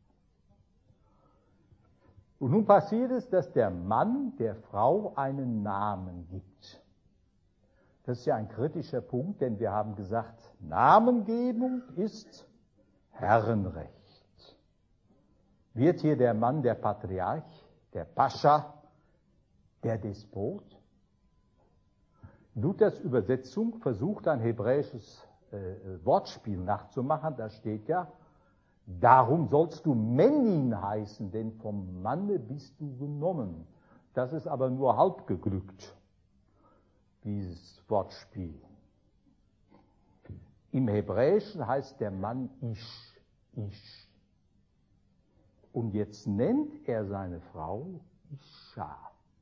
Und nun passiert es, dass der Mann der Frau einen Namen gibt. Das ist ja ein kritischer Punkt, denn wir haben gesagt, Namengebung ist Herrenrecht. Wird hier der Mann der Patriarch, der Pascha, der Despot? Luthers Übersetzung versucht ein hebräisches äh, Wortspiel nachzumachen. Da steht ja, darum sollst du Männin heißen, denn vom Manne bist du genommen. Das ist aber nur halb geglückt, dieses Wortspiel. Im Hebräischen heißt der Mann Ish, Ish. Und jetzt nennt er seine Frau Isha.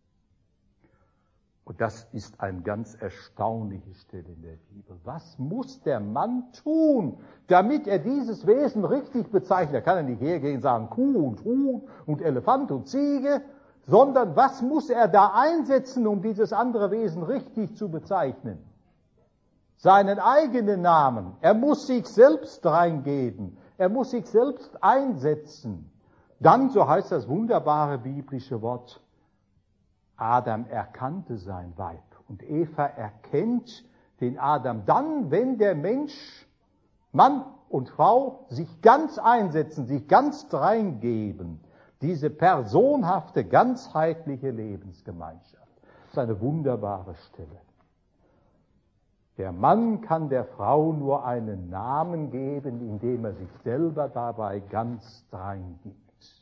Und das ist eine ganz erstaunliche Stelle in der Bibel. Was muss der Mann tun, damit er dieses Wesen richtig bezeichnet? Er kann ja nicht hergehen und sagen Kuh und Huhn und Elefant und Ziege, sondern was muss er da einsetzen, um dieses andere Wesen richtig zu bezeichnen? Seinen eigenen Namen. Er muss sich selbst reingeben. Er muss sich selbst einsetzen. Dann, so heißt das wunderbare biblische Wort, Adam erkannte sein Weib und Eva erkennt den Adam dann, wenn der Mensch, Mann und Frau, sich ganz einsetzen, sich ganz reingeben. Diese personhafte, ganzheitliche Lebensgemeinschaft. Das ist eine wunderbare Stelle. Der Mann kann der Frau nur einen Namen geben, indem er sich selber dabei ganz reingibt.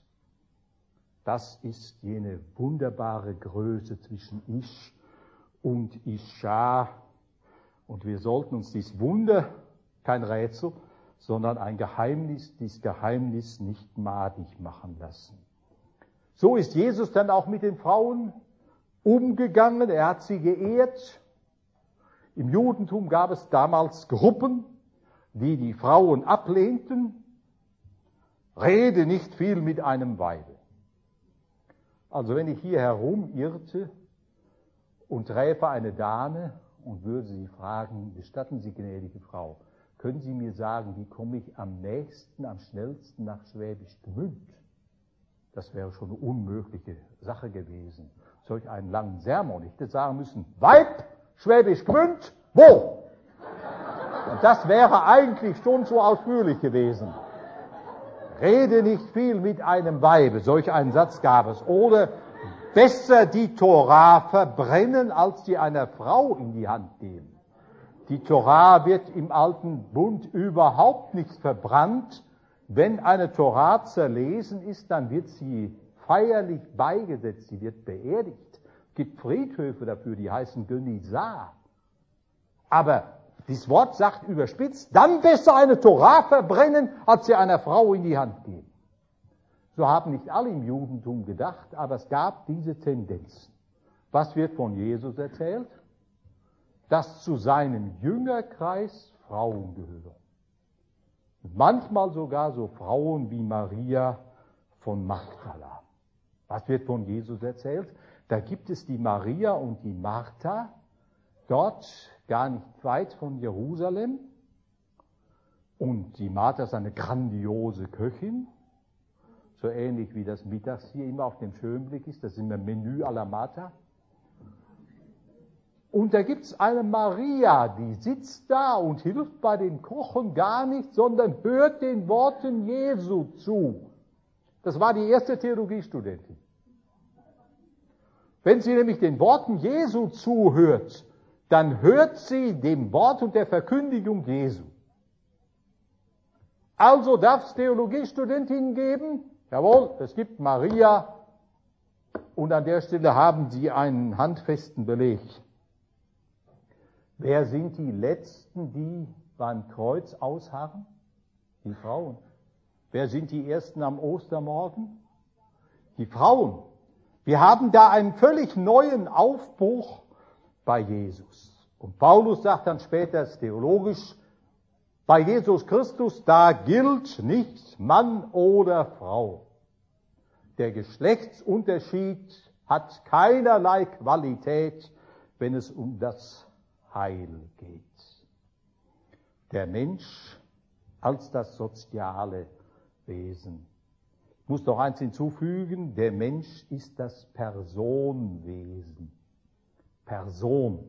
Das ist jene wunderbare Größe zwischen Ich und Isha. Und wir sollten uns dies Wunder, kein Rätsel, sondern ein Geheimnis, dieses Geheimnis nicht madig machen lassen. So ist Jesus dann auch mit den Frauen umgegangen. Er hat sie geehrt. Im Judentum gab es damals Gruppen, die die Frauen ablehnten. Rede nicht viel mit einem Weibe. Also wenn ich hier herumirrte und träfe eine Dame und würde sie fragen, gestatten Sie, gnädige Frau, können Sie mir sagen, wie komme ich am nächsten, am schnellsten nach Schwäbisch Gmünd? Das wäre schon eine unmögliche Sache gewesen. Solch einen langen Sermon. Ich hätte sagen müssen, Weib, Schwäbisch Gmünd, wo? Und das wäre eigentlich schon so ausführlich gewesen. Rede nicht viel mit einem Weibe, solch einen Satz gab es. Oder besser die Tora verbrennen, als sie einer Frau in die Hand geben. Die Tora wird im Alten Bund überhaupt nicht verbrannt. Wenn eine Tora zerlesen ist, dann wird sie feierlich beigesetzt, sie wird beerdigt. Es gibt Friedhöfe dafür, die heißen Gönizar. Aber dieses Wort sagt überspitzt, dann besser eine Tora verbrennen, als sie einer Frau in die Hand geben. So haben nicht alle im Judentum gedacht, aber es gab diese Tendenzen. Was wird von Jesus erzählt? Dass zu seinem Jüngerkreis Frauen gehören. Manchmal sogar so Frauen wie Maria von Magdala. Was wird von Jesus erzählt? Da gibt es die Maria und die Martha, dort gar nicht weit von Jerusalem. Und die Martha ist eine grandiose Köchin, so ähnlich wie das mittags hier immer auf dem Schönblick ist, das ist immer Menü à la Martha. Und da gibt es eine Maria, die sitzt da und hilft bei dem Kochen gar nicht, sondern hört den Worten Jesu zu. Das war die erste Theologiestudentin. Wenn sie nämlich den Worten Jesu zuhört, dann hört sie dem Wort und der Verkündigung Jesu. Also darf es Theologiestudentinnen geben? Jawohl, es gibt Maria Und an der Stelle haben Sie einen handfesten Beleg. Wer sind die Letzten, die beim Kreuz ausharren? Die Frauen. Wer sind die Ersten am Ostermorgen? Die Frauen. Wir haben da einen völlig neuen Aufbruch bei Jesus. Und Paulus sagt dann später, es ist theologisch, bei Jesus Christus, da gilt nicht Mann oder Frau. Der Geschlechtsunterschied hat keinerlei Qualität, wenn es um das Heil geht. Der Mensch als das soziale Wesen. Ich muss noch eins hinzufügen, der Mensch ist das Personenwesen. Person.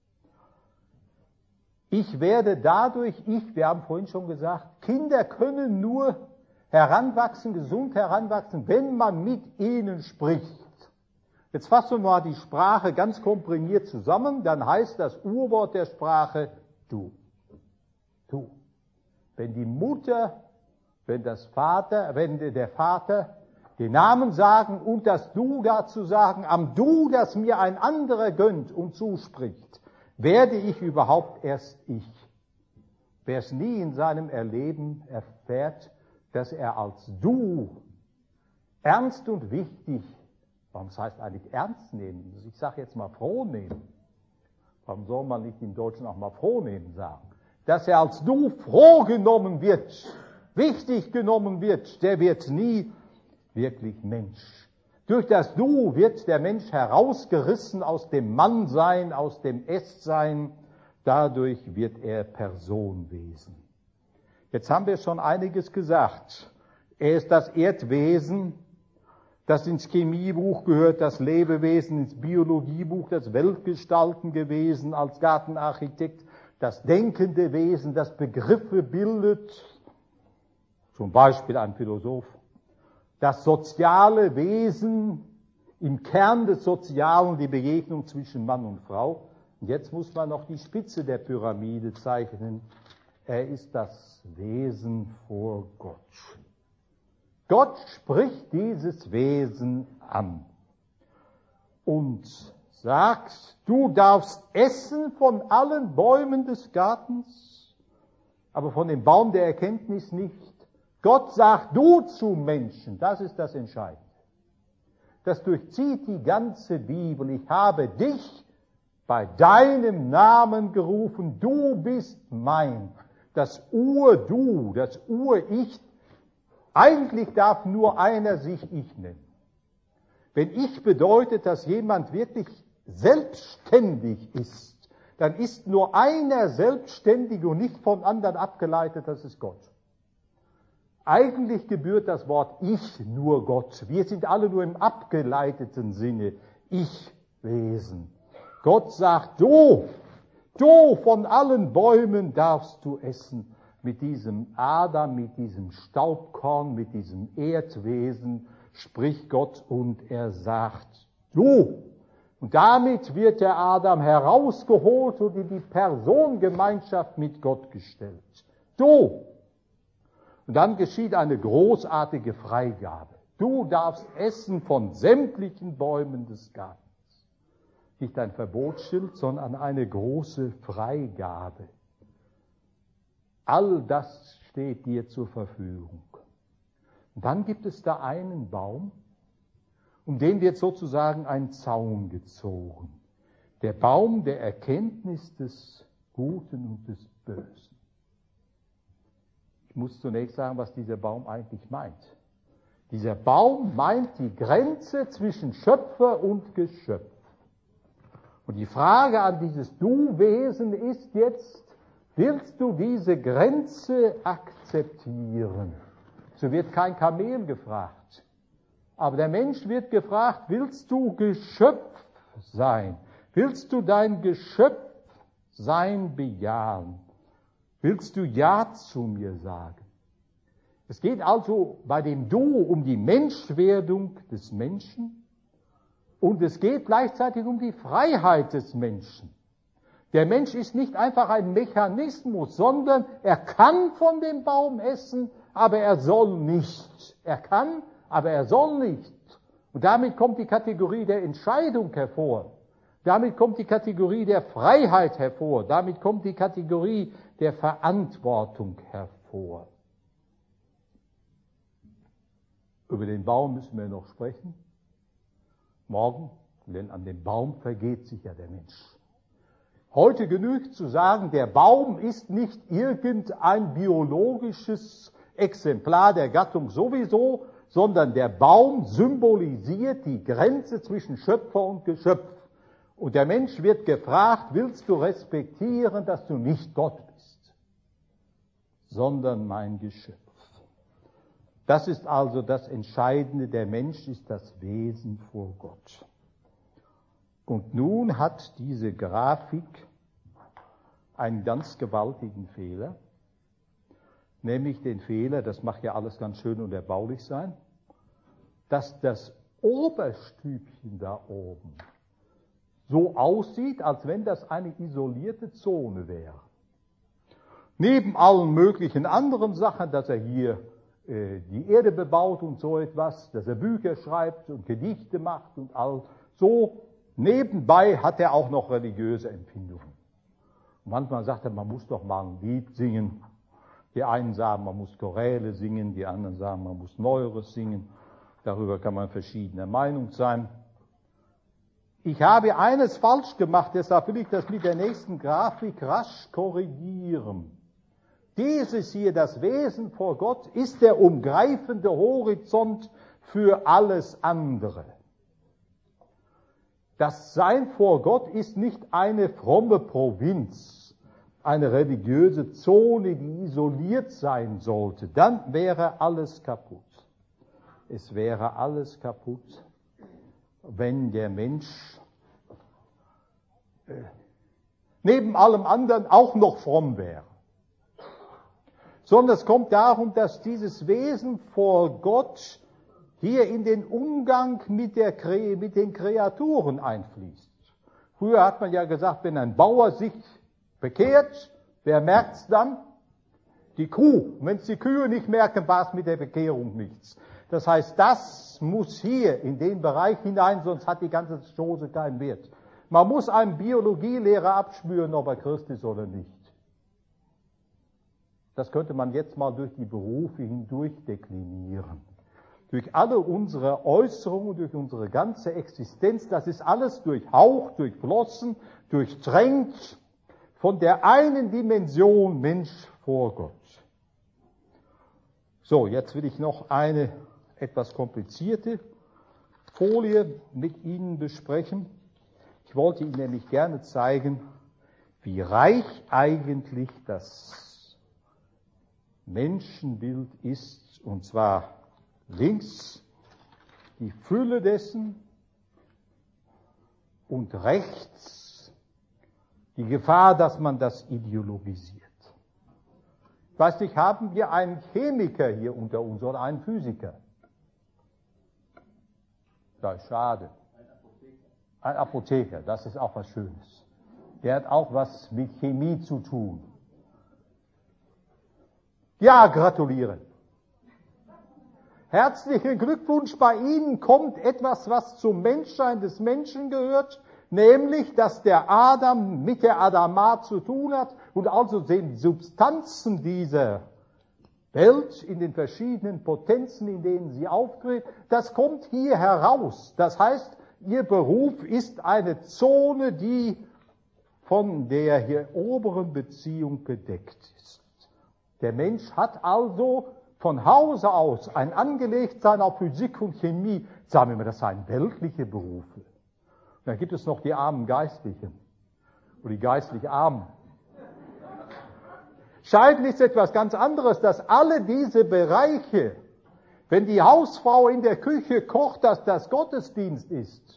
Ich werde dadurch, ich, wir haben vorhin schon gesagt, Kinder können nur heranwachsen, gesund heranwachsen, wenn man mit ihnen spricht. Jetzt fassen wir mal die Sprache ganz komprimiert zusammen, dann heißt das Urwort der Sprache du. Du. Wenn die Mutter, wenn das Vater, wenn der Vater den Namen sagen und das Du dazu sagen, am Du, das mir ein anderer gönnt und zuspricht, werde ich überhaupt erst ich. Wer es nie in seinem Erleben erfährt, dass er als Du ernst und wichtig, warum das heißt eigentlich ernst nehmen? Ich sage jetzt mal froh nehmen. Warum soll man nicht im Deutschen auch mal froh nehmen sagen? Dass er als Du froh genommen wird, wichtig genommen wird, der wird nie wirklich Mensch. Durch das Du wird der Mensch herausgerissen aus dem Mannsein, aus dem Es-Sein. Dadurch wird er Personenwesen. Jetzt haben wir schon einiges gesagt. Er ist das Erdwesen, das ins Chemiebuch gehört, das Lebewesen, ins Biologiebuch, das Weltgestalten gewesen als Gartenarchitekt, das denkende Wesen, das Begriffe bildet, zum Beispiel ein Philosoph. Das soziale Wesen, im Kern des Sozialen die Begegnung zwischen Mann und Frau. Und jetzt muss man noch die Spitze der Pyramide zeichnen. Er ist das Wesen vor Gott. Gott spricht dieses Wesen an und sagt, du darfst essen von allen Bäumen des Gartens, aber von dem Baum der Erkenntnis nicht. Gott sagt du zum Menschen, das ist das Entscheidende. Das durchzieht die ganze Bibel. Ich habe dich bei deinem Namen gerufen, du bist mein. Das Ur-Du, das Ur-Ich, eigentlich darf nur einer sich Ich nennen. Wenn Ich bedeutet, dass jemand wirklich selbstständig ist, dann ist nur einer selbstständig und nicht von anderen abgeleitet, das ist Gott. Eigentlich gebührt das Wort Ich nur Gott. Wir sind alle nur im abgeleiteten Sinne Ich-Wesen. Gott sagt, du, du von allen Bäumen darfst du essen. Mit diesem Adam, mit diesem Staubkorn, mit diesem Erdwesen spricht Gott und er sagt, du. Und damit wird der Adam herausgeholt und in die Personengemeinschaft mit Gott gestellt. Du. Und dann geschieht eine großartige Freigabe. Du darfst essen von sämtlichen Bäumen des Gartens. Nicht ein Verbotsschild, sondern eine große Freigabe. All das steht dir zur Verfügung. Und dann gibt es da einen Baum, um den wird sozusagen ein Zaun gezogen. Der Baum der Erkenntnis des Guten und des Bösen. Ich muss zunächst sagen, was dieser Baum eigentlich meint. Dieser Baum meint die Grenze zwischen Schöpfer und Geschöpf. Und die Frage an dieses Du-Wesen ist jetzt, willst du diese Grenze akzeptieren? So wird kein Kamel gefragt. Aber der Mensch wird gefragt, willst du Geschöpf sein? Willst du dein Geschöpfsein bejahen? Willst du Ja zu mir sagen? Es geht also bei dem Du um die Menschwerdung des Menschen und es geht gleichzeitig um die Freiheit des Menschen. Der Mensch ist nicht einfach ein Mechanismus, sondern er kann von dem Baum essen, aber er soll nicht. Er kann, aber er soll nicht. Und damit kommt die Kategorie der Entscheidung hervor. Damit kommt die Kategorie der Freiheit hervor. Damit kommt die Kategorie der Verantwortung hervor. Über den Baum müssen wir noch sprechen. Morgen, denn an dem Baum vergeht sich ja der Mensch. Heute genügt zu sagen, der Baum ist nicht irgendein biologisches Exemplar der Gattung sowieso, sondern der Baum symbolisiert die Grenze zwischen Schöpfer und Geschöpf. Und der Mensch wird gefragt, willst du respektieren, dass du nicht Gott bist, sondern mein Geschöpf. Das ist also das Entscheidende, der Mensch ist das Wesen vor Gott. Und nun hat diese Grafik einen ganz gewaltigen Fehler, nämlich den Fehler, das mag ja alles ganz schön und erbaulich sein, dass das Oberstübchen da oben so aussieht, als wenn das eine isolierte Zone wäre. Neben allen möglichen anderen Sachen, dass er hier äh, die Erde bebaut und so etwas, dass er Bücher schreibt und Gedichte macht und all so, nebenbei hat er auch noch religiöse Empfindungen. Manchmal sagt er, man muss doch mal ein Lied singen. Die einen sagen, man muss Choräle singen, die anderen sagen, man muss Neueres singen. Darüber kann man verschiedener Meinung sein. Ich habe eines falsch gemacht, deshalb will ich das mit der nächsten Grafik rasch korrigieren. Dieses hier, das Wesen vor Gott, ist der umgreifende Horizont für alles andere. Das Sein vor Gott ist nicht eine fromme Provinz, eine religiöse Zone, die isoliert sein sollte. Dann wäre alles kaputt. Es wäre alles kaputt, wenn der Mensch äh, neben allem anderen auch noch fromm wäre. Sondern es kommt darum, dass dieses Wesen vor Gott hier in den Umgang mit, der, mit den Kreaturen einfließt. Früher hat man ja gesagt, wenn ein Bauer sich bekehrt, wer merkt's dann? Die Kuh. Wenn es die Kühe nicht merken, war es mit der Bekehrung nichts. Das heißt, das muss hier in den Bereich hinein, sonst hat die ganze Chose keinen Wert. Man muss einem Biologielehrer abspüren, ob er Christ ist oder nicht. Das könnte man jetzt mal durch die Berufe hindurch deklinieren. Durch alle unsere Äußerungen, durch unsere ganze Existenz, das ist alles durchhaucht, durchflossen, durchtränkt von der einen Dimension Mensch vor Gott. So, jetzt will ich noch eine etwas komplizierte Folie mit Ihnen besprechen. Ich wollte Ihnen nämlich gerne zeigen, wie reich eigentlich das Menschenbild ist, und zwar links die Fülle dessen und rechts die Gefahr, dass man das ideologisiert. Ich weiß nicht, haben wir einen Chemiker hier unter uns oder einen Physiker? Das ist schade. Ein Apotheker, das ist auch was Schönes. Der hat auch was mit Chemie zu tun. Ja, gratuliere. Herzlichen Glückwunsch, bei Ihnen kommt etwas, was zum Menschsein des Menschen gehört, nämlich, dass der Adam mit der Adama zu tun hat und also den Substanzen dieser Welt in den verschiedenen Potenzen, in denen sie auftritt, das kommt hier heraus. Das heißt, Ihr Beruf ist eine Zone, die von der hier oberen Beziehung gedeckt ist. Der Mensch hat also von Hause aus ein Angelegtsein auf Physik und Chemie. Sagen wir mal, das seien weltliche Berufe. Und dann gibt es noch die armen Geistlichen oder die geistlich Armen. Scheiden ist etwas ganz anderes, dass alle diese Bereiche, wenn die Hausfrau in der Küche kocht, dass das Gottesdienst ist.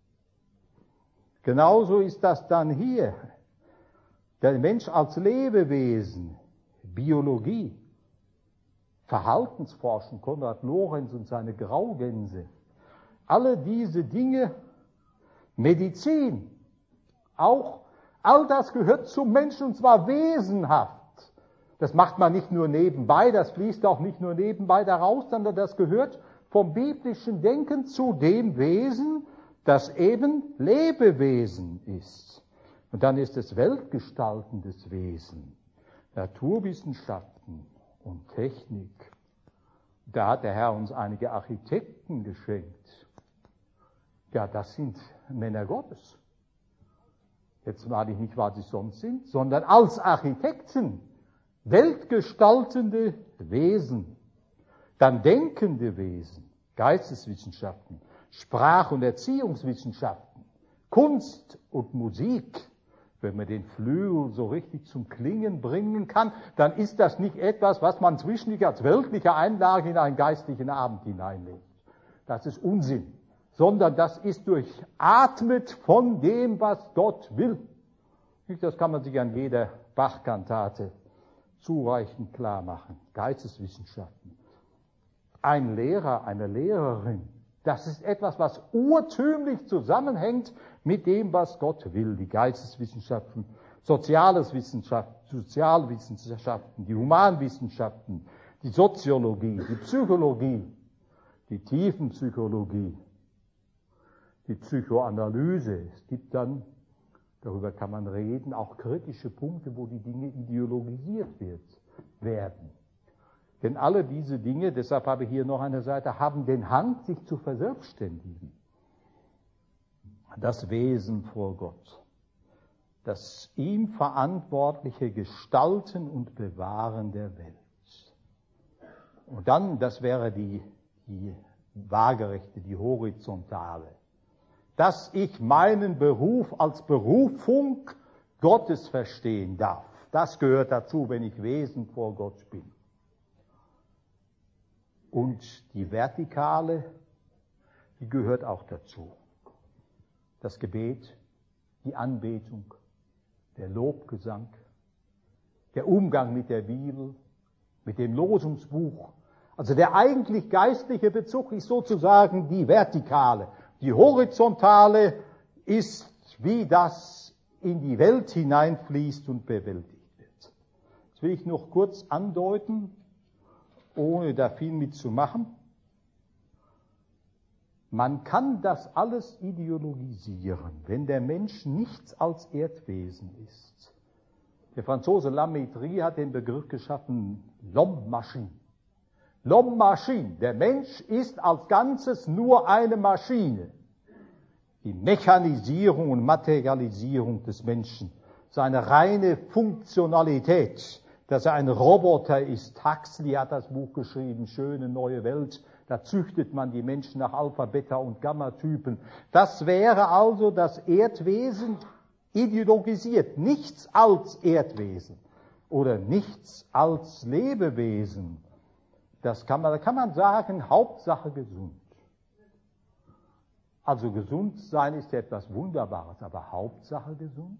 Genauso ist das dann hier. Der Mensch als Lebewesen, Biologie, Verhaltensforschung, Konrad Lorenz und seine Graugänse, alle diese Dinge, Medizin, auch all das gehört zum Menschen und zwar wesenhaft. Das macht man nicht nur nebenbei, das fließt auch nicht nur nebenbei daraus, sondern das gehört vom biblischen Denken zu dem Wesen, das eben Lebewesen ist. Und dann ist es weltgestaltendes Wesen, Naturwissenschaften und Technik. Da hat der Herr uns einige Architekten geschenkt. Ja, das sind Männer Gottes. Jetzt meine ich nicht, was sie sonst sind, sondern als Architekten, weltgestaltende Wesen, dann denkende Wesen, Geisteswissenschaften, Sprach- und Erziehungswissenschaften, Kunst und Musik. Wenn man den Flügel so richtig zum Klingen bringen kann, dann ist das nicht etwas, was man zwischendurch als weltliche Einlage in einen geistlichen Abend hineinlegt. Das ist Unsinn. Sondern das ist durchatmet von dem, was Gott will. Das kann man sich an jeder Bach-Kantate zureichend klar machen. Geisteswissenschaften. Ein Lehrer, eine Lehrerin, das ist etwas, was urtümlich zusammenhängt mit dem, was Gott will. Die Geisteswissenschaften, Soziales Wissenschaft, Sozialwissenschaften, die Humanwissenschaften, die Soziologie, die Psychologie, die Tiefenpsychologie, die Psychoanalyse. Es gibt dann, darüber kann man reden, auch kritische Punkte, wo die Dinge ideologisiert wird, werden. Denn alle diese Dinge, deshalb habe ich hier noch eine Seite, haben den Hang, sich zu verselbstständigen. Das Wesen vor Gott, das ihm verantwortliche Gestalten und Bewahren der Welt. Und dann, das wäre die, die waagerechte, die horizontale, dass ich meinen Beruf als Berufung Gottes verstehen darf. Das gehört dazu, wenn ich Wesen vor Gott bin. Und die Vertikale, die gehört auch dazu. Das Gebet, die Anbetung, der Lobgesang, der Umgang mit der Bibel, mit dem Losungsbuch. Also der eigentlich geistliche Bezug ist sozusagen die Vertikale. Die Horizontale ist, wie das in die Welt hineinfließt und bewältigt wird. Das will ich noch kurz andeuten, ohne da viel mitzumachen. Man kann das alles ideologisieren, wenn der Mensch nichts als Erdwesen ist. Der Franzose Lamétrie hat den Begriff geschaffen, L'homme machine. L'homme machine, der Mensch ist als Ganzes nur eine Maschine. Die Mechanisierung und Materialisierung des Menschen, seine reine Funktionalität, dass er ein Roboter ist. Huxley hat das Buch geschrieben, Schöne neue Welt. Da züchtet man die Menschen nach Alpha, Beta und Gamma-Typen. Das wäre also das Erdwesen ideologisiert. Nichts als Erdwesen oder nichts als Lebewesen. Das kann man, da kann man sagen, Hauptsache gesund. Also gesund sein ist etwas Wunderbares, aber Hauptsache gesund?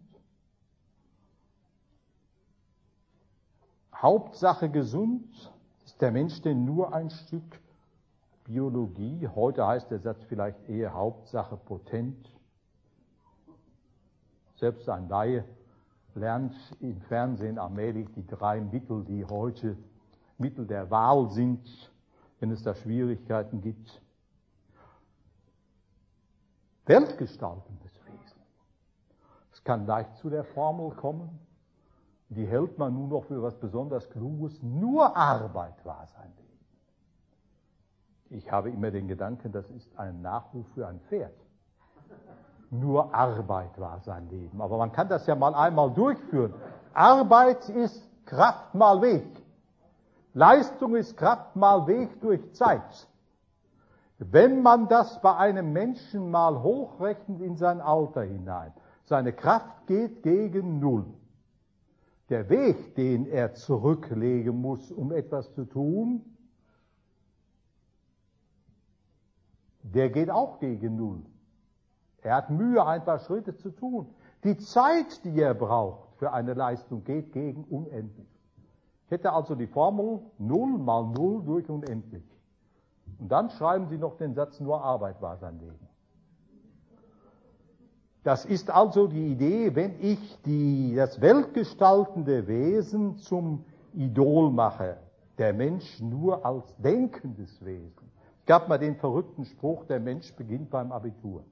Hauptsache gesund ist der Mensch denn nur ein Stück Biologie? Heute heißt der Satz vielleicht eher Hauptsache potent. Selbst ein Laie lernt im Fernsehen allmählich die drei Mittel, die heute Mittel der Wahl sind, wenn es da Schwierigkeiten gibt. Weltgestaltendes Wesen. Es kann leicht zu der Formel kommen, die hält man nun noch für was besonders Kluges, nur Arbeit war sein Leben. Ich habe immer den Gedanken, das ist ein Nachruf für ein Pferd. Nur Arbeit war sein Leben. Aber man kann das ja mal einmal durchführen. Arbeit ist Kraft mal Weg. Leistung ist Kraft mal Weg durch Zeit. Wenn man das bei einem Menschen mal hochrechnet in sein Alter hinein, seine Kraft geht gegen Null. Der Weg, den er zurücklegen muss, um etwas zu tun, der geht auch gegen Null. Er hat Mühe, ein paar Schritte zu tun. Die Zeit, die er braucht für eine Leistung, geht gegen unendlich. Ich hätte also die Formel Null mal Null durch unendlich. Und dann schreiben Sie noch den Satz, nur Arbeit war sein Leben. Das ist also die Idee, wenn ich die, das weltgestaltende Wesen zum Idol mache, der Mensch nur als denkendes Wesen, Es gab mal den verrückten Spruch, der Mensch beginnt beim Abitur.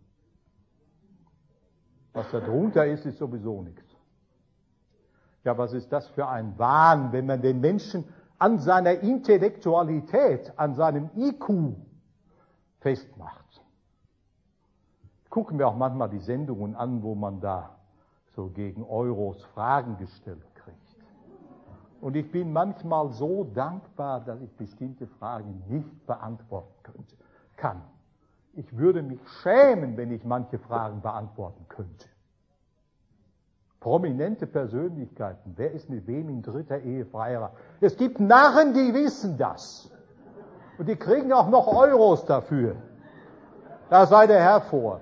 Was da drunter ist, ist sowieso nichts. Ja, was ist das für ein Wahn, wenn man den Menschen an seiner Intellektualität, an seinem I Q festmacht. Gucken wir auch manchmal die Sendungen an, wo man da so gegen Euros Fragen gestellt kriegt. Und ich bin manchmal so dankbar, dass ich bestimmte Fragen nicht beantworten könnte, kann. Ich würde mich schämen, wenn ich manche Fragen beantworten könnte. Prominente Persönlichkeiten, wer ist mit wem in dritter Ehe verheiratet? Es gibt Narren, die wissen das. Und die kriegen auch noch Euros dafür. Da sei der Herr vor.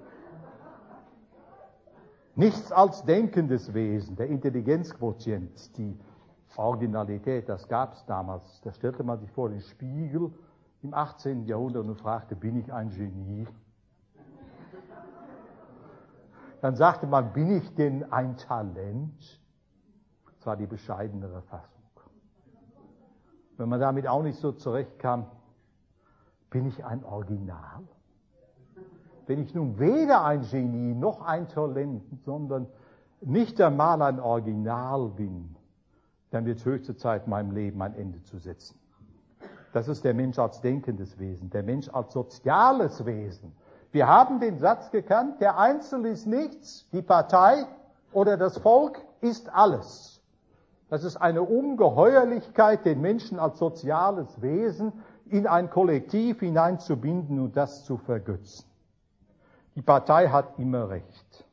Nichts als denkendes Wesen, der Intelligenzquotient, die Originalität, das gab es damals. Da stellte man sich vor den Spiegel im achtzehnten Jahrhundert und fragte, bin ich ein Genie? Dann sagte man, bin ich denn ein Talent? Das war die bescheidenere Fassung. Wenn man damit auch nicht so zurechtkam, bin ich ein Original? Wenn ich nun weder ein Genie noch ein Talent, sondern nicht einmal ein Original bin, dann wird es höchste Zeit, meinem Leben ein Ende zu setzen. Das ist der Mensch als denkendes Wesen, der Mensch als soziales Wesen. Wir haben den Satz gekannt, der Einzelne ist nichts, die Partei oder das Volk ist alles. Das ist eine Ungeheuerlichkeit, den Menschen als soziales Wesen in ein Kollektiv hineinzubinden und das zu vergötzen. Die Partei hat immer Recht.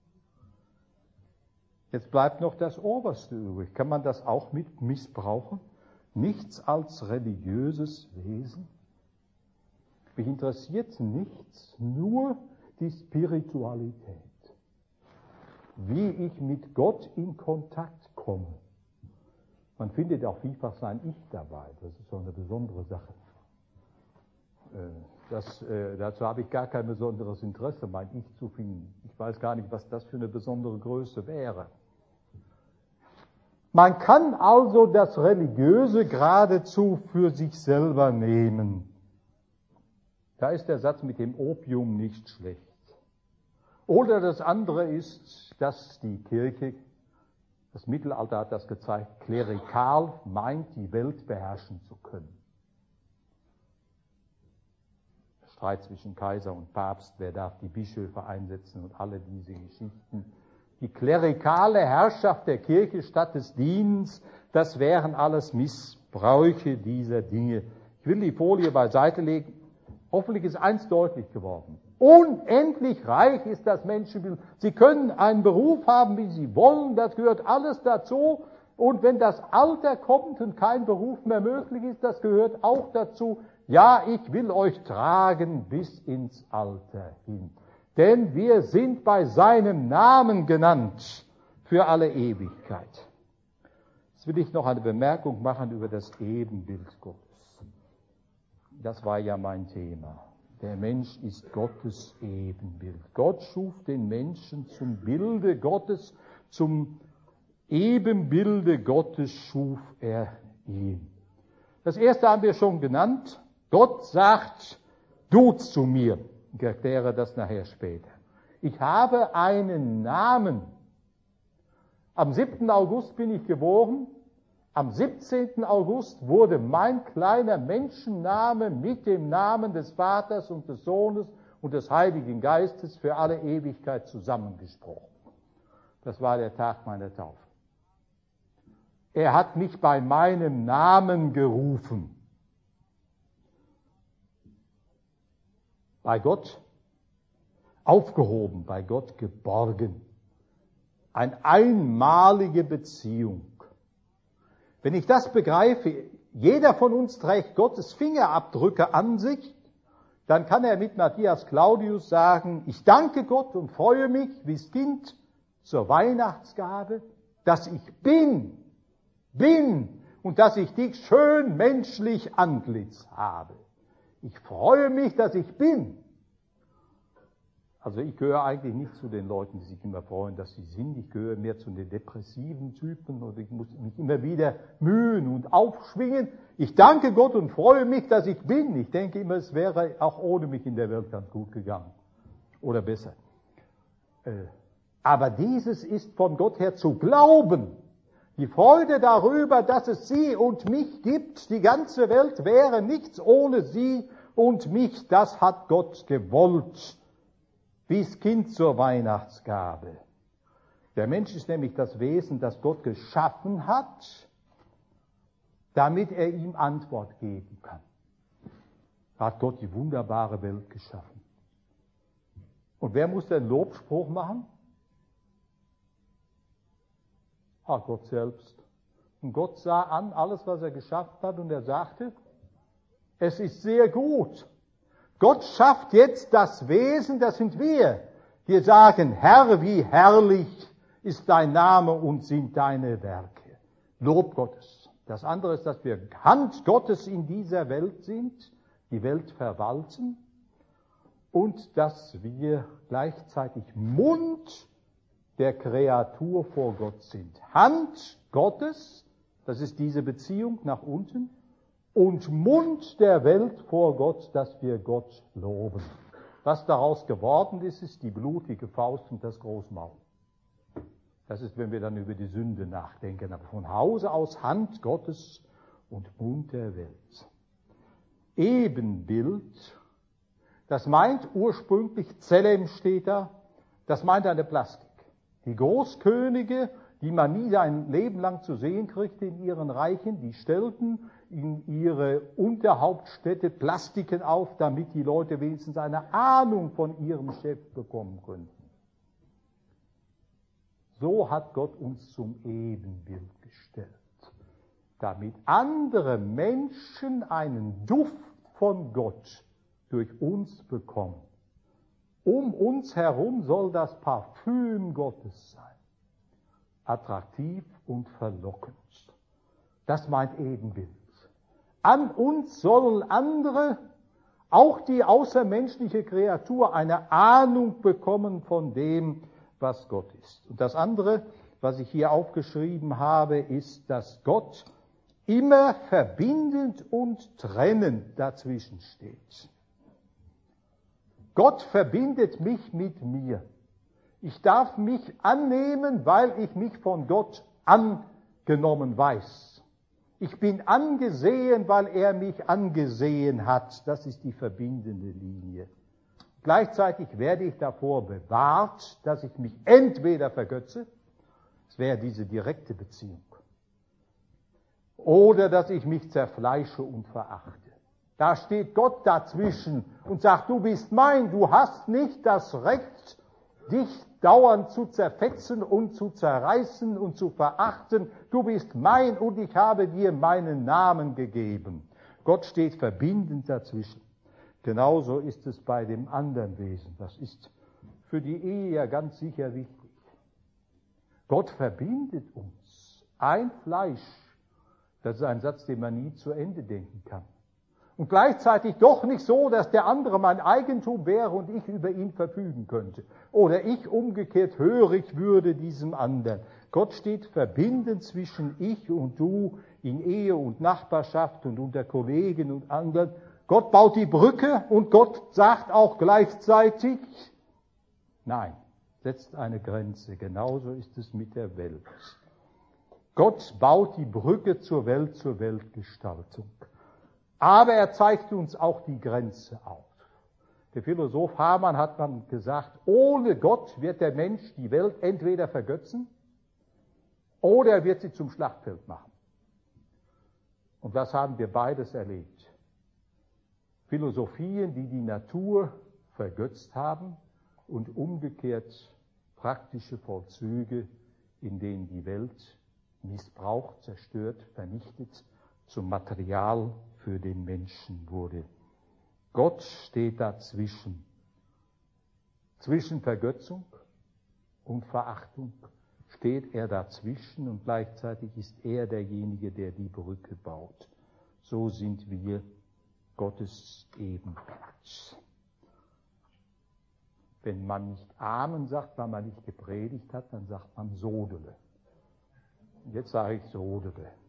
Jetzt bleibt noch das Oberste übrig. Kann man das auch mit missbrauchen? Nichts als religiöses Wesen? Mich interessiert nichts, nur die Spiritualität. Wie ich mit Gott in Kontakt komme. Man findet auch vielfach sein Ich dabei. Das ist so eine besondere Sache. Das, äh, dazu habe ich gar kein besonderes Interesse, mein Ich zu finden. Ich weiß gar nicht, was das für eine besondere Größe wäre. Man kann also das Religiöse geradezu für sich selber nehmen. Da ist der Satz mit dem Opium nicht schlecht. Oder das andere ist, dass die Kirche, das Mittelalter hat das gezeigt, klerikal meint, die Welt beherrschen zu können. Streit zwischen Kaiser und Papst, wer darf die Bischöfe einsetzen und alle diese Geschichten. Die klerikale Herrschaft der Kirche statt des Dienens, das wären alles Missbräuche dieser Dinge. Ich will die Folie beiseite legen. Hoffentlich ist eins deutlich geworden. Unendlich reich ist das Menschenbild. Sie können einen Beruf haben, wie Sie wollen, das gehört alles dazu. Und wenn das Alter kommt und kein Beruf mehr möglich ist, das gehört auch dazu. Ja, ich will euch tragen bis ins Alter hin. Denn wir sind bei seinem Namen genannt für alle Ewigkeit. Jetzt will ich noch eine Bemerkung machen über das Ebenbild Gottes. Das war ja mein Thema. Der Mensch ist Gottes Ebenbild. Gott schuf den Menschen zum Bilde Gottes, zum Ebenbilde Gottes schuf er ihn. Das erste haben wir schon genannt. Gott sagt, du zu mir. Ich erkläre das nachher später. Ich habe einen Namen. Am siebten August bin ich geboren. Am siebzehnten August wurde mein kleiner Menschenname mit dem Namen des Vaters und des Sohnes und des Heiligen Geistes für alle Ewigkeit zusammengesprochen. Das war der Tag meiner Taufe. Er hat mich bei meinem Namen gerufen. Bei Gott aufgehoben, bei Gott geborgen. Eine einmalige Beziehung. Wenn ich das begreife, jeder von uns trägt Gottes Fingerabdrücke an sich, dann kann er mit Matthias Claudius sagen, ich danke Gott und freue mich, wie das Kind zur Weihnachtsgabe, dass ich bin, bin und dass ich dich schön menschlich Antlitz habe. Ich freue mich, dass ich bin. Also ich gehöre eigentlich nicht zu den Leuten, die sich immer freuen, dass sie sind. Ich gehöre mehr zu den depressiven Typen und ich muss mich immer wieder mühen und aufschwingen. Ich danke Gott und freue mich, dass ich bin. Ich denke immer, es wäre auch ohne mich in der Welt ganz gut gegangen. Oder besser. Aber dieses ist von Gott her zu glauben. Die Freude darüber, dass es sie und mich gibt. Die ganze Welt wäre nichts ohne sie und mich. Das hat Gott gewollt. Wie's Kind zur Weihnachtsgabe. Der Mensch ist nämlich das Wesen, das Gott geschaffen hat, damit er ihm Antwort geben kann. Da hat Gott die wunderbare Welt geschaffen. Und wer muss den Lobspruch machen? Ah, Gott selbst. Und Gott sah an alles, was er geschaffen hat, und er sagte, es ist sehr gut. Gott schafft jetzt das Wesen, das sind wir. Wir sagen, Herr, wie herrlich ist dein Name und sind deine Werke. Lob Gottes. Das andere ist, dass wir Hand Gottes in dieser Welt sind, die Welt verwalten, und dass wir gleichzeitig Mund der Kreatur vor Gott sind. Hand Gottes, das ist diese Beziehung nach unten, und Mund der Welt vor Gott, dass wir Gott loben. Was daraus geworden ist, ist die blutige Faust und das Großmaul. Das ist, wenn wir dann über die Sünde nachdenken. Aber von Hause aus Hand Gottes und Mund der Welt. Ebenbild, das meint ursprünglich, Zelem steht da, das meint eine Plastik. Die Großkönige, die man nie ein Leben lang zu sehen kriegte in ihren Reichen, die stellten in ihre Unterhauptstädte Plastiken auf, damit die Leute wenigstens eine Ahnung von ihrem Chef bekommen könnten. So hat Gott uns zum Ebenbild gestellt, damit andere Menschen einen Duft von Gott durch uns bekommen. Um uns herum soll das Parfüm Gottes sein. Attraktiv und verlockend. Das meint Ebenbild. An uns sollen andere, auch die außermenschliche Kreatur, eine Ahnung bekommen von dem, was Gott ist. Und das andere, was ich hier aufgeschrieben habe, ist, dass Gott immer verbindend und trennend dazwischen steht. Gott verbindet mich mit mir. Ich darf mich annehmen, weil ich mich von Gott angenommen weiß. Ich bin angesehen, weil er mich angesehen hat. Das ist die verbindende Linie. Gleichzeitig werde ich davor bewahrt, dass ich mich entweder vergötze, das wäre diese direkte Beziehung, oder dass ich mich zerfleische und verachte. Da steht Gott dazwischen und sagt, du bist mein, du hast nicht das Recht, dich dauernd zu zerfetzen und zu zerreißen und zu verachten. Du bist mein und ich habe dir meinen Namen gegeben. Gott steht verbindend dazwischen. Genauso ist es bei dem anderen Wesen. Das ist für die Ehe ja ganz sicher wichtig. Gott verbindet uns. Ein Fleisch. Das ist ein Satz, den man nie zu Ende denken kann. Und gleichzeitig doch nicht so, dass der andere mein Eigentum wäre und ich über ihn verfügen könnte. Oder ich umgekehrt hörig würde diesem anderen. Gott steht verbindend zwischen ich und du in Ehe und Nachbarschaft und unter Kollegen und anderen. Gott baut die Brücke und Gott sagt auch gleichzeitig, nein, setzt eine Grenze. Genauso ist es mit der Welt. Gott baut die Brücke zur Welt, zur Weltgestaltung. Aber er zeigt uns auch die Grenze auf. Der Philosoph Hamann hat man gesagt, ohne Gott wird der Mensch die Welt entweder vergötzen oder er wird sie zum Schlachtfeld machen. Und das haben wir beides erlebt. Philosophien, die die Natur vergötzt haben und umgekehrt praktische Vollzüge, in denen die Welt missbraucht, zerstört, vernichtet, zum Material für den Menschen wurde. Gott steht dazwischen. Zwischen Vergötzung und Verachtung steht er dazwischen und gleichzeitig ist er derjenige, der die Brücke baut. So sind wir Gottes Ebenbild. Wenn man nicht Amen sagt, weil man nicht gepredigt hat, dann sagt man Sodele. Und jetzt sage ich Sodele.